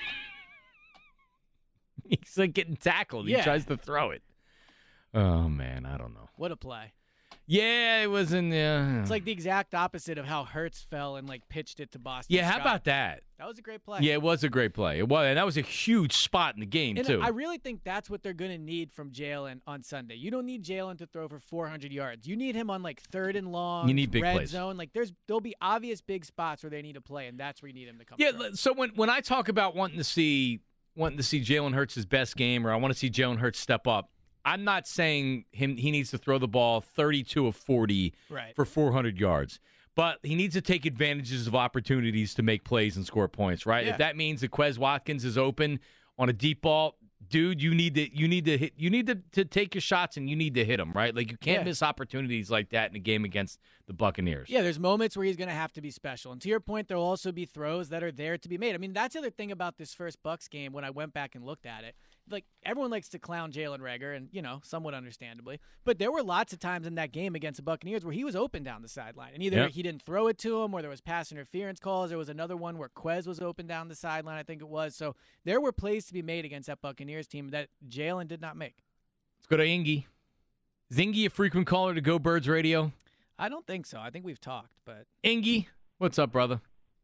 He's like getting tackled. He Yeah. tries to throw it. Oh, man, I don't know. What a play. Yeah, it was in the. It's like the exact opposite of how Hurts fell and like pitched it to Boston Yeah, how Scott. about that? That was a great play. Yeah, it was a great play. It was, and that was a huge spot in the game, And too. I really think that's what they're going to need from Jalen on Sunday. You don't need Jalen to throw for four hundred yards. You need him on like third and long, You need big red plays. zone. Like there's there'll be obvious big spots where they need to play, and that's where you need him to come. Yeah, through. so when, when I talk about wanting to see wanting to see Jalen Hurts' best game, or I want to see Jalen Hurts step up, I'm not saying him he needs to throw the ball thirty-two of forty Right. for four hundred yards. But he needs to take advantages of opportunities to make plays and score points, right? Yeah. If that means that Quez Watkins is open on a deep ball, dude, you need to you need to hit you need to, to take your shots and you need to hit them, right? Like you can't Yeah. miss opportunities like that in a game against the Buccaneers. Yeah, there's moments where he's going to have to be special. And to your point, there'll also be throws that are there to be made. I mean, that's the other thing about this first Bucs game when I went back and looked at it. Like, everyone likes to clown Jalen Reagor, and, you know, somewhat understandably. But there were lots of times in that game against the Buccaneers where he was open down the sideline. And either Yep. he didn't throw it to him or there was pass interference calls. There was another one where Quez was open down the sideline, I think it was. So there were plays to be made against that Buccaneers team that Jalen did not make. Let's go to Ingy. Is Ingy a frequent caller to Go Birds Radio? I don't think so. I think we've talked, but Ingy, what's up, brother?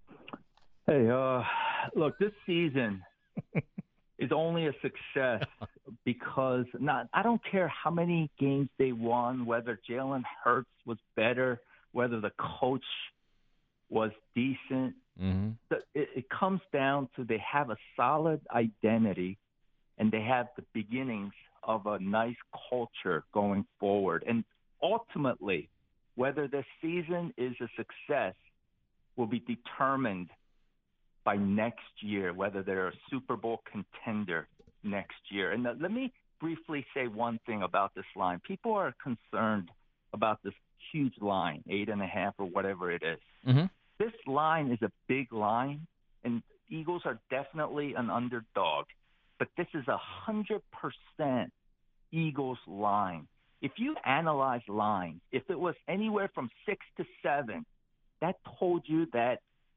Hey, uh, look, this season is only a success because not. I don't care how many games they won, whether Jalen Hurts was better, whether the coach was decent. Mm-hmm. The- It, it comes down to they have a solid identity and they have the beginnings of a nice culture going forward. And ultimately, whether this season is a success will be determined by next year, whether they're a Super Bowl contender next year. And uh, let me briefly say one thing about this line. People are concerned about this huge line, eight and a half or whatever it is. Mm-hmm. This line is a big line, and Eagles are definitely an underdog. But this is a hundred percent Eagles line. If you analyze lines, if it was anywhere from six to seven, that told you that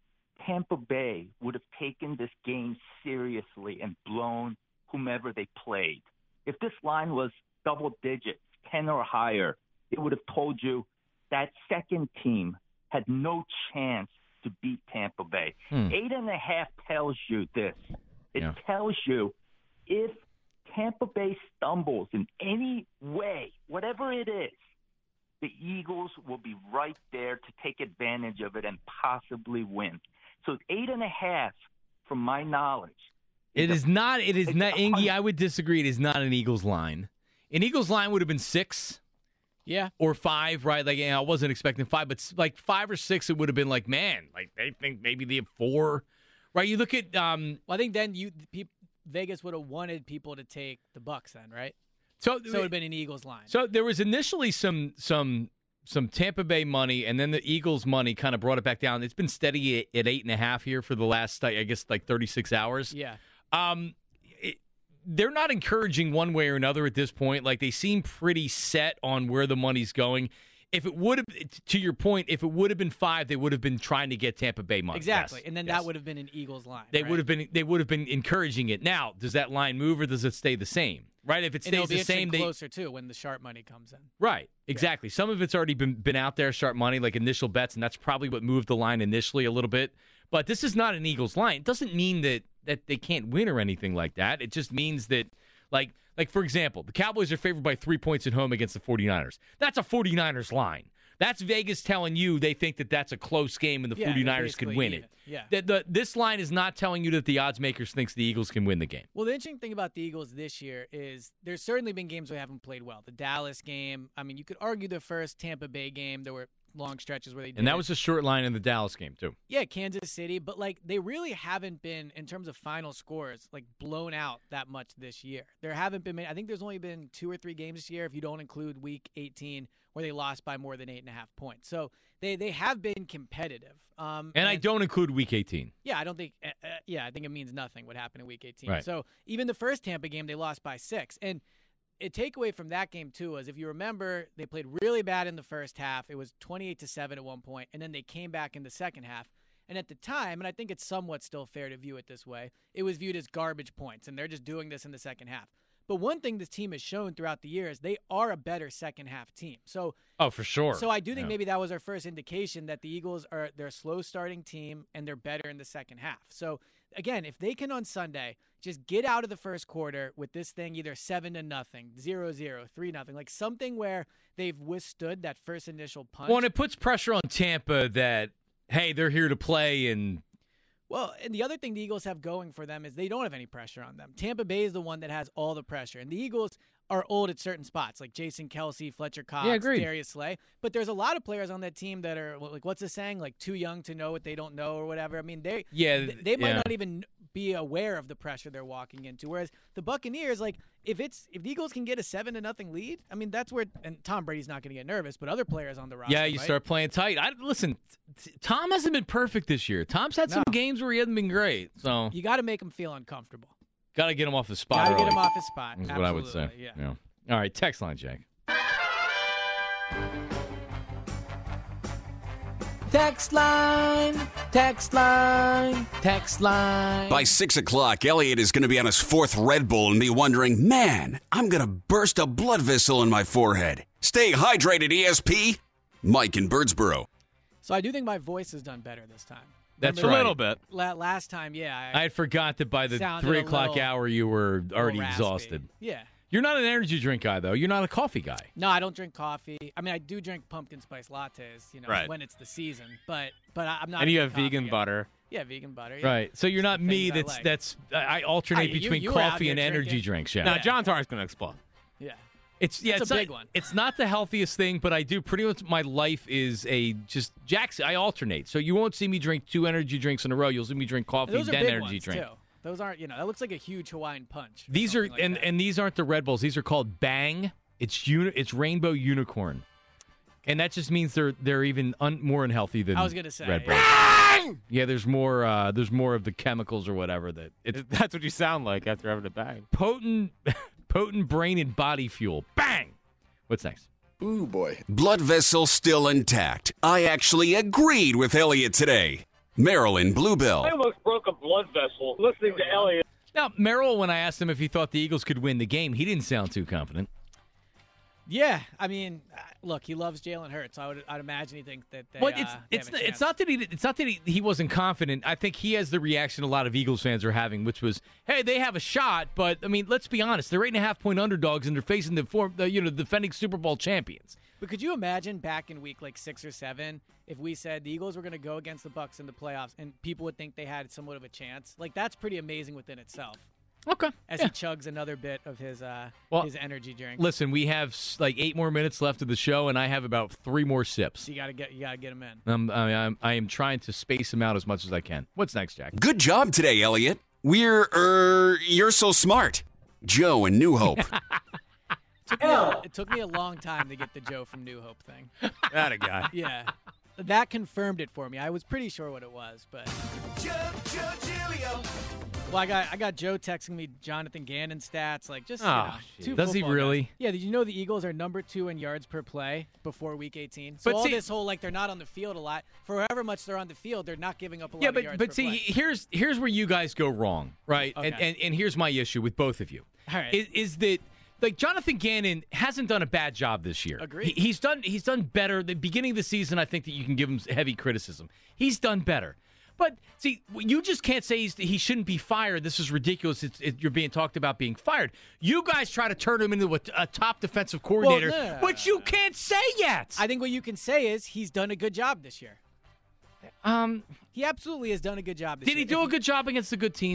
Tampa Bay would have taken this game seriously and blown whomever they played. If this line was double digits, ten or higher, it would have told you that second team had no chance to beat Tampa Bay. Hmm. Eight and a half tells you this. It Yeah. tells you if Tampa Bay stumbles in any way, whatever it is, the Eagles will be right there to take advantage of it and possibly win. So eight and a half, from my knowledge. It is not. It is it's not. a Ingy, hundred- I would disagree. It is not an Eagles line. An Eagles line would have been six. Yeah. Or five, right? Like, you know, I wasn't expecting five, but like five or six, it would have been like, man, like they think maybe they have four, right? You look at. um well, I think then you peop, Vegas would have wanted people to take the Bucs then, right? So, so it would have been an Eagles line. So there was initially some some some Tampa Bay money, and then the Eagles money kind of brought it back down. It's been steady at, at eight and a half here for the last, I guess, like thirty-six hours. Yeah. Um, it, they're not encouraging one way or another at this point. Like they seem pretty set on where the money's going. If it would have, to your point, if it would have been five, they would have been trying to get Tampa Bay money. Exactly, Yes. and then Yes. that would have been an Eagles line. They right? would have been. They would have been encouraging it. Now, does that line move or does it stay the same? Right. If it And it'll stays be the same, they closer too when the sharp money comes in. Right, exactly. Some of it's already been been out there, sharp money, like initial bets, and that's probably what moved the line initially a little bit. But this is not an Eagles line. It doesn't mean that that they can't win or anything like that. It just means that, like, like for example, the Cowboys are favored by three points at home against the 49ers. That's a 49ers line. That's Vegas telling you they think that that's a close game and the Yeah, they're 49ers could basically win even. it. Yeah. The, the, this line is not telling you that the odds makers thinks the Eagles can win the game. Well, the interesting thing about the Eagles this year is there's certainly been games where they haven't played well. The Dallas game, I mean, you could argue the first Tampa Bay game, there were long stretches where they did. And that was a short line in the Dallas game, too. Yeah, Kansas City. But, like, they really haven't been, in terms of final scores, like, blown out that much this year. There haven't been many. I think there's only been two or three games this year, if you don't include Week eighteen, where they lost by more than eight and a half points. So they, they have been competitive. Um, and, and I don't include Week eighteen. Yeah, I don't think uh, uh, – yeah, I think it means nothing what happened in Week eighteen. Right. So even the first Tampa game, they lost by six. And – a takeaway from that game, too, was if you remember, they played really bad in the first half. It was twenty-eight to seven at one point, and then they came back in the second half. And at the time, and I think it's somewhat still fair to view it this way, it was viewed as garbage points, and they're just doing this in the second half. But one thing this team has shown throughout the years, they are a better second-half team. So, oh, for sure. So I do think yeah. maybe that was our first indication that the Eagles are they're a slow-starting team, and they're better in the second half. So, again, if they can on Sunday just get out of the first quarter with this thing either seven to nothing, zero zero, three nothing, like something where they've withstood that first initial punch. Well, and it puts pressure on Tampa that, hey, they're here to play. And Well, and the other thing the Eagles have going for them is they don't have any pressure on them. Tampa Bay is the one that has all the pressure. And the Eagles are old at certain spots, like Jason Kelsey, Fletcher Cox, yeah, Darius Slay. But there's a lot of players on that team that are, like, what's the saying? Like, too young to know what they don't know or whatever. I mean, they yeah, they, they might yeah. not even be aware of the pressure they're walking into. Whereas the Buccaneers, like, if it's if the Eagles can get a seven to nothing lead, I mean, that's where, and Tom Brady's not going to get nervous, but other players on the roster. Yeah, you right? start playing tight. I Listen, t- Tom hasn't been perfect this year. Tom's had some No. games where he hasn't been great. So You got to make him feel uncomfortable. got to get him off the spot. Got to early. get him off his spot. Is Absolutely. what I would say. Yeah. yeah. All right, text line, Jack. Text line, text line, text line. By six o'clock, Elliot is going to be on his fourth Red Bull and be wondering, man, I'm going to burst a blood vessel in my forehead. Stay hydrated, E S P. Mike in Birdsboro. So I do think my voice has done better this time. That's Remember right. A little bit. La- last time, yeah. I had forgot that by the Sounded three a o'clock little- hour you were already raspy. exhausted. Yeah. You're not an energy drink guy, though. You're not a coffee guy. No, I don't drink coffee. I mean, I do drink pumpkin spice lattes, you know, Right. when it's the season. But but I- I'm not. And a you big have coffee vegan guy. butter. Yeah, vegan butter. Yeah. Right. So you're not me. Things I That's like. that's. I alternate Hey, you- between you were out coffee here and energy drinking. drinks. Yeah. Now, John Tar's going to explode. Yeah. It's yeah, It's it's a not- big one. It's not the healthiest thing, but I do pretty much. My life is a just Jackson. I alternate, so you won't see me drink two energy drinks in a row. You'll see me drink coffee, Those are then big energy ones drink. too. Those aren't, you know, that looks like a huge Hawaiian punch. or These are something like and, that. and these aren't the Red Bulls. These are called Bang. It's uni- It's Rainbow Unicorn, and that just means they're they're even un- more unhealthy than I was gonna say, Red Bulls. yeah. Yeah, there's more. Uh, there's more of the chemicals or whatever that it's That's what you sound like after having a bang. potent, potent brain and body fuel. Bang. What's next? Ooh, boy. Blood vessel still intact. I actually agreed with Elliot today. Marilyn Bluebell. I almost broke a blood vessel listening to Elliot. Now, Merrill, when I asked him if he thought the Eagles could win the game, he didn't sound too confident. Yeah, I mean, uh, look, he loves Jalen Hurts. I would, I'd imagine he thinks that. They, But uh, it's they it's have a it's chance. not that he it's not that he, he wasn't confident. I think he has the reaction a lot of Eagles fans are having, which was, hey, they have a shot, but I mean, let's be honest, they're eight and a half point underdogs and they're facing the four, the, you know, defending Super Bowl champions. But could you imagine back in week like six or seven if we said the Eagles were going to go against the Bucs in the playoffs and people would think they had somewhat of a chance? Like that's pretty amazing within itself. Okay. As yeah. he chugs another bit of his uh, Well, his energy drink. Listen, we have s- like eight more minutes left of the show, and I have about three more sips. So you gotta get you gotta get him in. Um, I, I'm I am trying to space them out as much as I can. What's next, Jack? Good job today, Elliot. We're, er, you're so smart. Joe in New Hope. Took me a, it took me a long time to get the Joe from New Hope thing. That a guy. Yeah. That confirmed it for me. I was pretty sure what it was, but Joe, Joe Giglio. well, I got I got Joe texting me Jonathan Gannon stats, like just you Oh, know, shit. two Does he football really? guys. Yeah. Did you know the Eagles are number two in yards per play before Week eighteen? So But all see- this whole like they're not on the field a lot. For however much they're on the field, they're not giving up a lot Yeah, of but yards but per see, play. here's here's where you guys go wrong, right? And, Okay. and and here's my issue with both of you. All right. Is, is that like Jonathan Gannon hasn't done a bad job this year. Agreed. He, he's done he's done better. The beginning of the season, I think that you can give him heavy criticism. He's done better. But see, you just can't say he's, he shouldn't be fired. This is ridiculous. It's, it, you're being talked about being fired. You guys try to turn him into a, a top defensive coordinator, no, no, no, which you can't say yet. I think what you can say is he's done a good job this year. Um, he absolutely has done a good job this Did year. he do If a good job against the good teams?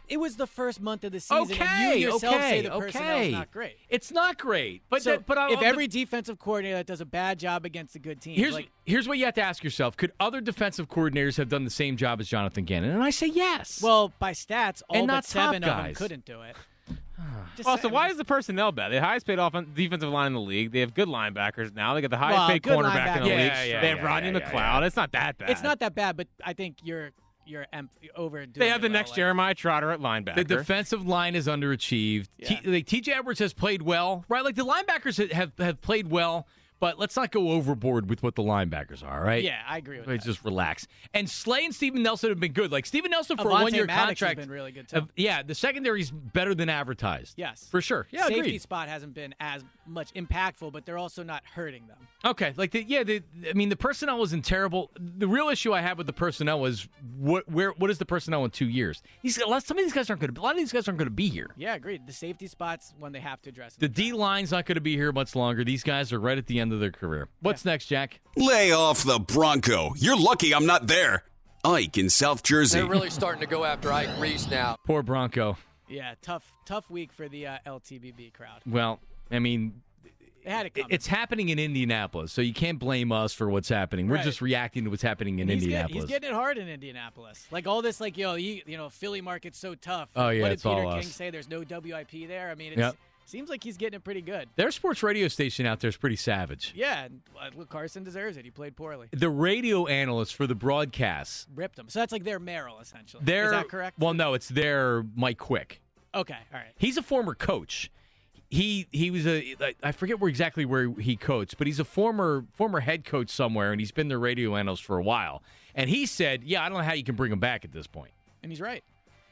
It was the first month of the season, Okay, and you yourself okay, say the personnel's okay. not great. It's not great, but So that, but I, if I'm- every defensive coordinator that does a bad job against a good team, here's like here's what you have to ask yourself: could other defensive coordinators have done the same job as Jonathan Gannon? And I say yes. well, by stats, all And but not top seven of them guys. couldn't do it. Just Also, saying, why just- is the personnel bad? They highest paid offen- defensive line in the league. They have good linebackers now. They got the highest Well, paid good cornerback in the linebackers. league. Yeah, yeah, they have yeah, Rodney yeah, yeah, McLeod. yeah. It's not that bad. It's not that bad, but I think you're you're em- overdoing. They have the it, next though, like- Jeremiah Trotter at linebacker. The defensive line is underachieved. T- like T J Edwards has played well, right? Like the linebackers have have played well, but let's not go overboard with what the linebackers are, right? Yeah, I agree with Let's that. just relax. And Slay and Steven Nelson have been good. Like Steven Nelson for a Avonte one-year Maddox has contract been really good, too. uh, yeah, the secondary's better than advertised. Yes, for sure. Yeah, safety agreed. spot hasn't been as much impactful, but they're also not hurting them. Okay, like the, yeah, the, I mean the personnel wasn't terrible. The real issue I had with the personnel was what where what is the personnel in two years? These a lot, some of these guys aren't going to. A lot of these guys aren't going to be here. Yeah, agreed. The safety spots when they have to address it. The D line's not going to be here much longer. These guys are right at the end of their career. What's next, Jack? Lay off the Bronco. You're lucky I'm not there. Ike in South Jersey. They're really starting to go after Ike Reese now. Poor Bronco. Yeah, tough tough week for the uh, L T B B crowd. Well, I mean, They had it coming. it's happening in Indianapolis, so you can't blame us for what's happening. We're Right. just reacting to what's happening in he's get- Indianapolis. he's getting it hard in Indianapolis. Like all this, like yo, you, you know, Philly market's so tough. Oh, yeah, what did it's Peter all King us. say? There's no W I P there. I mean, it Yep. seems like he's getting it pretty good. Their sports radio station out there is pretty savage. Yeah, and, uh, look, Carson deserves it. He played poorly. The radio analysts for the broadcasts, Ripped him. So that's like their Merrill, essentially. they're Is that correct? Well, no, it's their Mike Quick. Okay, all right. He's a former coach. He he was a I forget where exactly where he coached, but he's a former former head coach somewhere, and he's been the radio analyst for a while. And he said, "Yeah, I don't know how you can bring him back at this point." And he's right.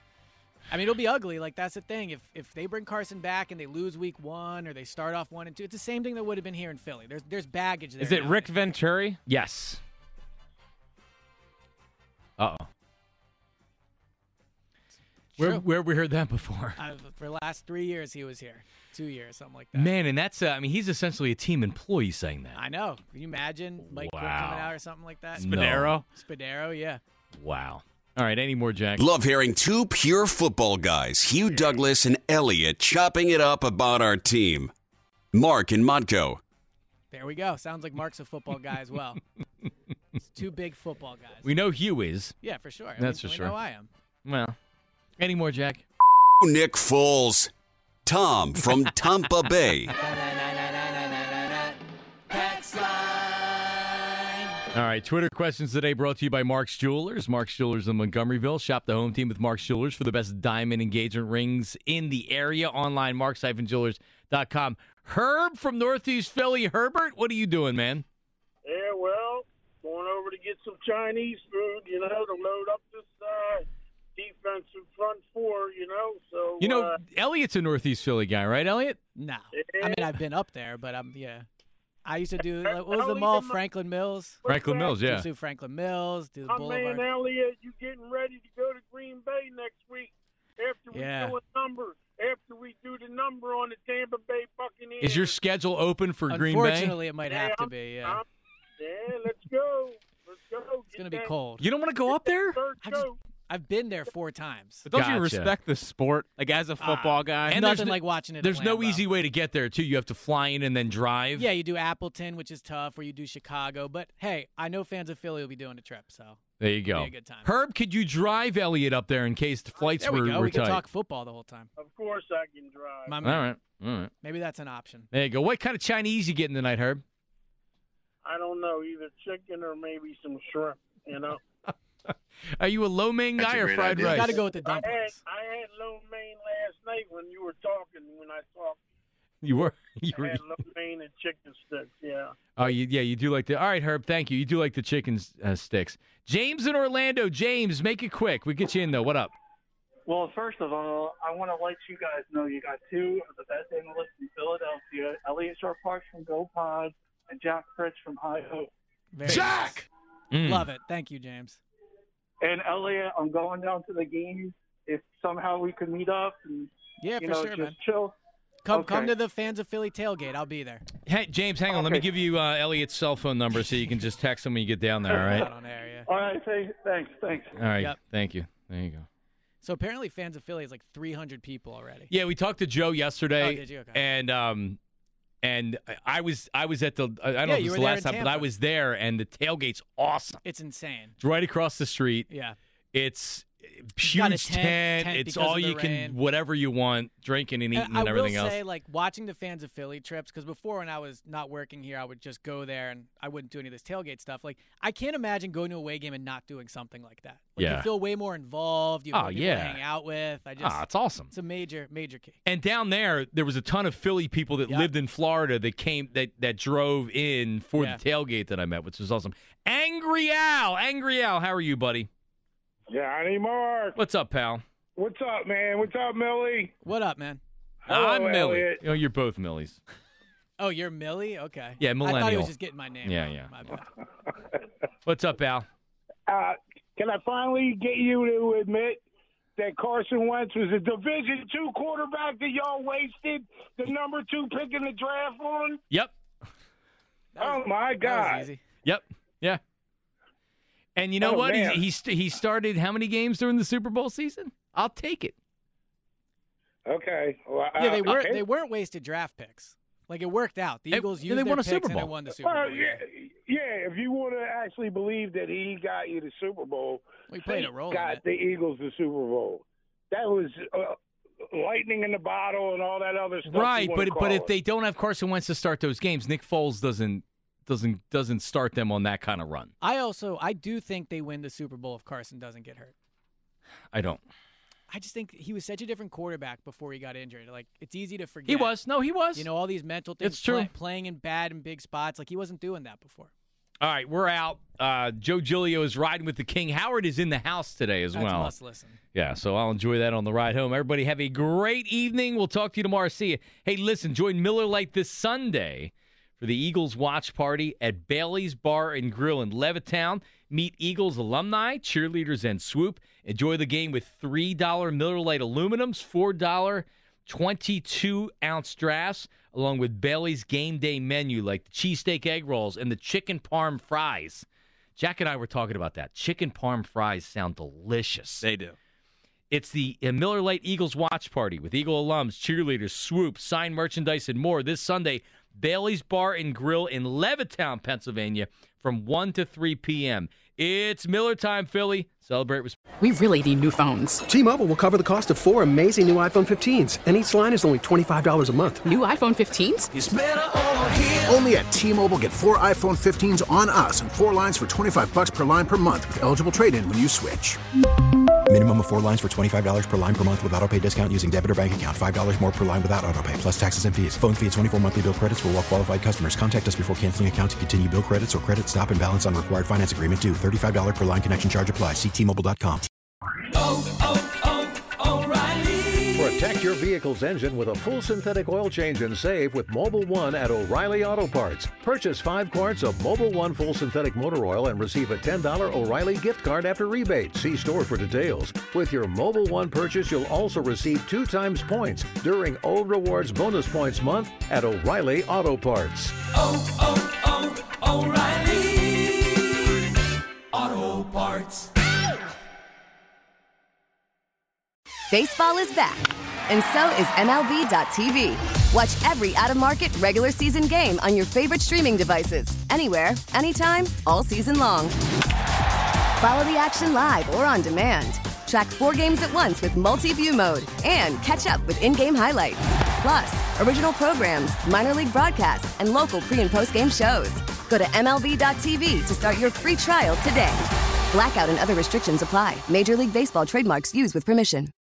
I mean, it'll be ugly. Like, that's the thing. If if they bring Carson back and they lose week one or they start off one and two, it's the same thing that would have been here in Philly. There's there's baggage there. Is it now. Rick Venturi? Yes. Uh oh. Where True. where we heard that before? Uh, for the last three years, he was here. Two years, something like that. Man, and that's uh, I mean, he's essentially a team employee saying that. I know. Can you imagine Mike Quick Wow. coming out or something like that? No. Spadaro? Spadaro, yeah. Wow. All right, any more, Jack? Love hearing two pure football guys, Hugh Douglas and Elliot, chopping it up about our team. Mark and Modco. There we go. Sounds like Mark's a football guy as well. It's two big football guys. We know Hugh is. Yeah, for sure. I That's mean, for we sure. know I am. Well, any more, Jack? Nick Foles. Tom from Tampa Bay. All right, Twitter questions today brought to you by Mark's Jewelers. Mark's Jewelers in Montgomeryville. Shop the home team with Mark's Jewelers for the best diamond engagement rings in the area. Online, marks dash jewelers dot com. Herb from Northeast Philly. Herbert, what are you doing, man? Yeah, well, going over to get some Chinese food, you know, to load up this uh, defensive front four, you know. So You know, uh, Elliot's a Northeast Philly guy, right, Elliot? No. I mean, I've been up there, but I'm, yeah. I used to do, what was the mall? Franklin Mills? Franklin Mills, yeah. Used to do Franklin Mills, do the my Boulevard. man Elliot, you getting ready to go to Green Bay next week after we Yeah. do a number, after we do the number on the Tampa Bay Buccaneers. Is your schedule open for Green Bay? Unfortunately, it might have to be, yeah. I'm- yeah, let's go. Let's go. It's going to be cold. You don't want to go up there? I just, I've been there four times. But don't Gotcha. you respect the sport, like as a football guy? And Nothing there's no- like watching it. There's in no Lambeau. easy way to get there, too. You have to fly in and then drive. Yeah, you do Appleton, which is tough, or you do Chicago. But, hey, I know fans of Philly will be doing the trip, so. There you go. Be a good time. Herb, could you drive Elliot up there in case the flights There were, we go. were We can tight? talk football the whole time. Of course I can drive. My All man. right. All right. Maybe that's an option. There you go. What kind of Chinese you getting tonight, Herb? I don't know, either chicken or maybe some shrimp, you know. Are you a lo mein That's guy a or great fried idea. rice? Got to go with the I had, dumplings. I had lo mein last night when you were talking, when I talked. You were. You I were. had lo mein and chicken sticks, yeah. Oh, you, yeah, you do like the. All right, Herb. Thank you. You do like the chicken uh, sticks. James in Orlando. James, make it quick. We get you in though. What up? Well, first of all, I want to let you guys know you got two of the best analysts in Philadelphia, Elliot Sharp-Parks from GoPod and Jack Fritz from High Hope. Very Jack! nice. Mm. Love it. Thank you, James. And Elliot, I'm going down to the games. If somehow we could meet up and Yeah, you for know, sure, just man. chill. Come, Okay. come to the fans of Philly tailgate. I'll be there. Hey, James, hang on. Let me give you uh, Elliot's cell phone number so you can just text him when you get down there. All right. Not on air, yeah. All right, say, thanks, thanks. All right. Yep. Thank you. There you go. So apparently fans of Philly is like three hundred people already. Yeah, we talked to Joe yesterday. Oh, did you? Okay. And um, and I was I was at the I don't Yeah, know if you it was were the there last in time, but I Tampa. was there, and the tailgate's awesome. It's insane. It's right across the street. Yeah. It's got a huge tent- tent. tent It's because all of the you can, rain. whatever you want, drinking and eating and, I everything will else. say, like, watching the fans of Philly trips, because before when I was not working here, I would just go there and I wouldn't do any of this tailgate stuff. Like, I can't imagine going to a away game and not doing something like that. Like, Yeah. you feel way more involved. You have Oh, more people yeah. to hang out with. I just, Ah, it's awesome. It's a major, major key. And down there, there was a ton of Philly people that Yep. lived in Florida that came that that drove in for Yeah. the tailgate that I met, which was awesome. Angry Al, Angry Al, how are you, buddy? Johnny Mark. What's up, pal? What's up, man? What's up, Millie? What up, man? Hello, I'm Millie. Elliot. You know, you're both Millies. Oh, you're Millie? Okay. Yeah, I thought he millennial. was just getting my name. Yeah, wrong. yeah. My bad. What's up, Al? Uh, can I finally get you to admit that Carson Wentz was a Division two quarterback that y'all wasted the number two pick in the draft on? Yep. Oh, my That God. was easy. Yep. Yeah. And you know Oh, what? man. He, he st- he started how many games during the Super Bowl season? I'll take it. Okay. Well, Yeah, they uh, weren't. okay. They weren't wasted draft picks. Like, it worked out. The They- Eagles yeah, used they their won a picks Super and they Bowl. won the Super Well, Bowl. yeah, yeah, if you want to actually believe that he got you the Super Bowl, We played a Fate role in got it. the Eagles the Super Bowl. That was uh, lightning in the bottle and all that other stuff. you Right, wanna but but call if it. they don't have Carson Wentz to start those games, Nick Foles doesn't doesn't doesn't start them on that kind of run. I also, I do think they win the Super Bowl if Carson doesn't get hurt. I don't. I just think he was such a different quarterback before he got injured. Like, it's easy to forget. He was. No, he was. You know, all these mental things. It's true. play- playing in bad and big spots. Like, he wasn't doing that before. All right, we're out. Uh, Joe Giglio is riding with the King. Howard is in the house today as That's well. must listen. Yeah, so I'll enjoy that on the ride home. Everybody have a great evening. We'll talk to you tomorrow. See you. Hey, listen, join Miller Lite this Sunday for the Eagles watch party at Bailey's Bar and Grill in Levittown. Meet Eagles alumni, cheerleaders, and swoop. Enjoy the game with three dollar Miller Lite aluminums, four dollar twenty-two ounce drafts, along with Bailey's game day menu like the cheesesteak egg rolls and the chicken parm fries. Jack and I were talking about that. Chicken parm fries sound delicious. They do. It's the uh, Miller Lite Eagles watch party with Eagle alums, cheerleaders, swoop, signed merchandise, and more this Sunday. Bailey's Bar and Grill in Levittown, Pennsylvania, from one to three p.m. It's Miller time, Philly. Celebrate with. We really need new phones. T-Mobile will cover the cost of four amazing new iPhone fifteens, and each line is only twenty-five dollars a month. New iPhone fifteens? It's better over here. Only at T-Mobile, get four iPhone fifteens on us and four lines for twenty-five bucks per line per month with eligible trade-in when you switch. Minimum of four lines for twenty-five dollars per line per month with autopay discount using debit or bank account. five dollars more per line without autopay, plus taxes and fees. Phone fee at twenty-four monthly bill credits for well qualified customers. Contact us before canceling account to continue bill credits or credit stop and balance on required finance agreement due. thirty-five dollars per line connection charge applies. See T Mobile dot com. Oh, oh, oh, O'Reilly. Protect your vehicle's engine with a full synthetic oil change and save with Mobile One at O'Reilly Auto Parts. Purchase five quarts of Mobile One full synthetic motor oil and receive a ten dollars O'Reilly gift card after rebate. See store for details. With your Mobile One purchase, you'll also receive two times points during O Rewards Bonus Points Month at O'Reilly Auto Parts. Oh, oh, oh, O'Reilly. Auto Parts. Baseball is back, and so is M L B dot T V. Watch every out-of-market regular season game on your favorite streaming devices, anywhere, anytime, all season long. Follow the action live or on demand. Track four games at once with multi-view mode and catch up with in-game highlights. Plus, original programs, minor league broadcasts, and local pre- and post-game shows. Go to M L B dot T V to start your free trial today. Blackout and other restrictions apply. Major League Baseball trademarks used with permission.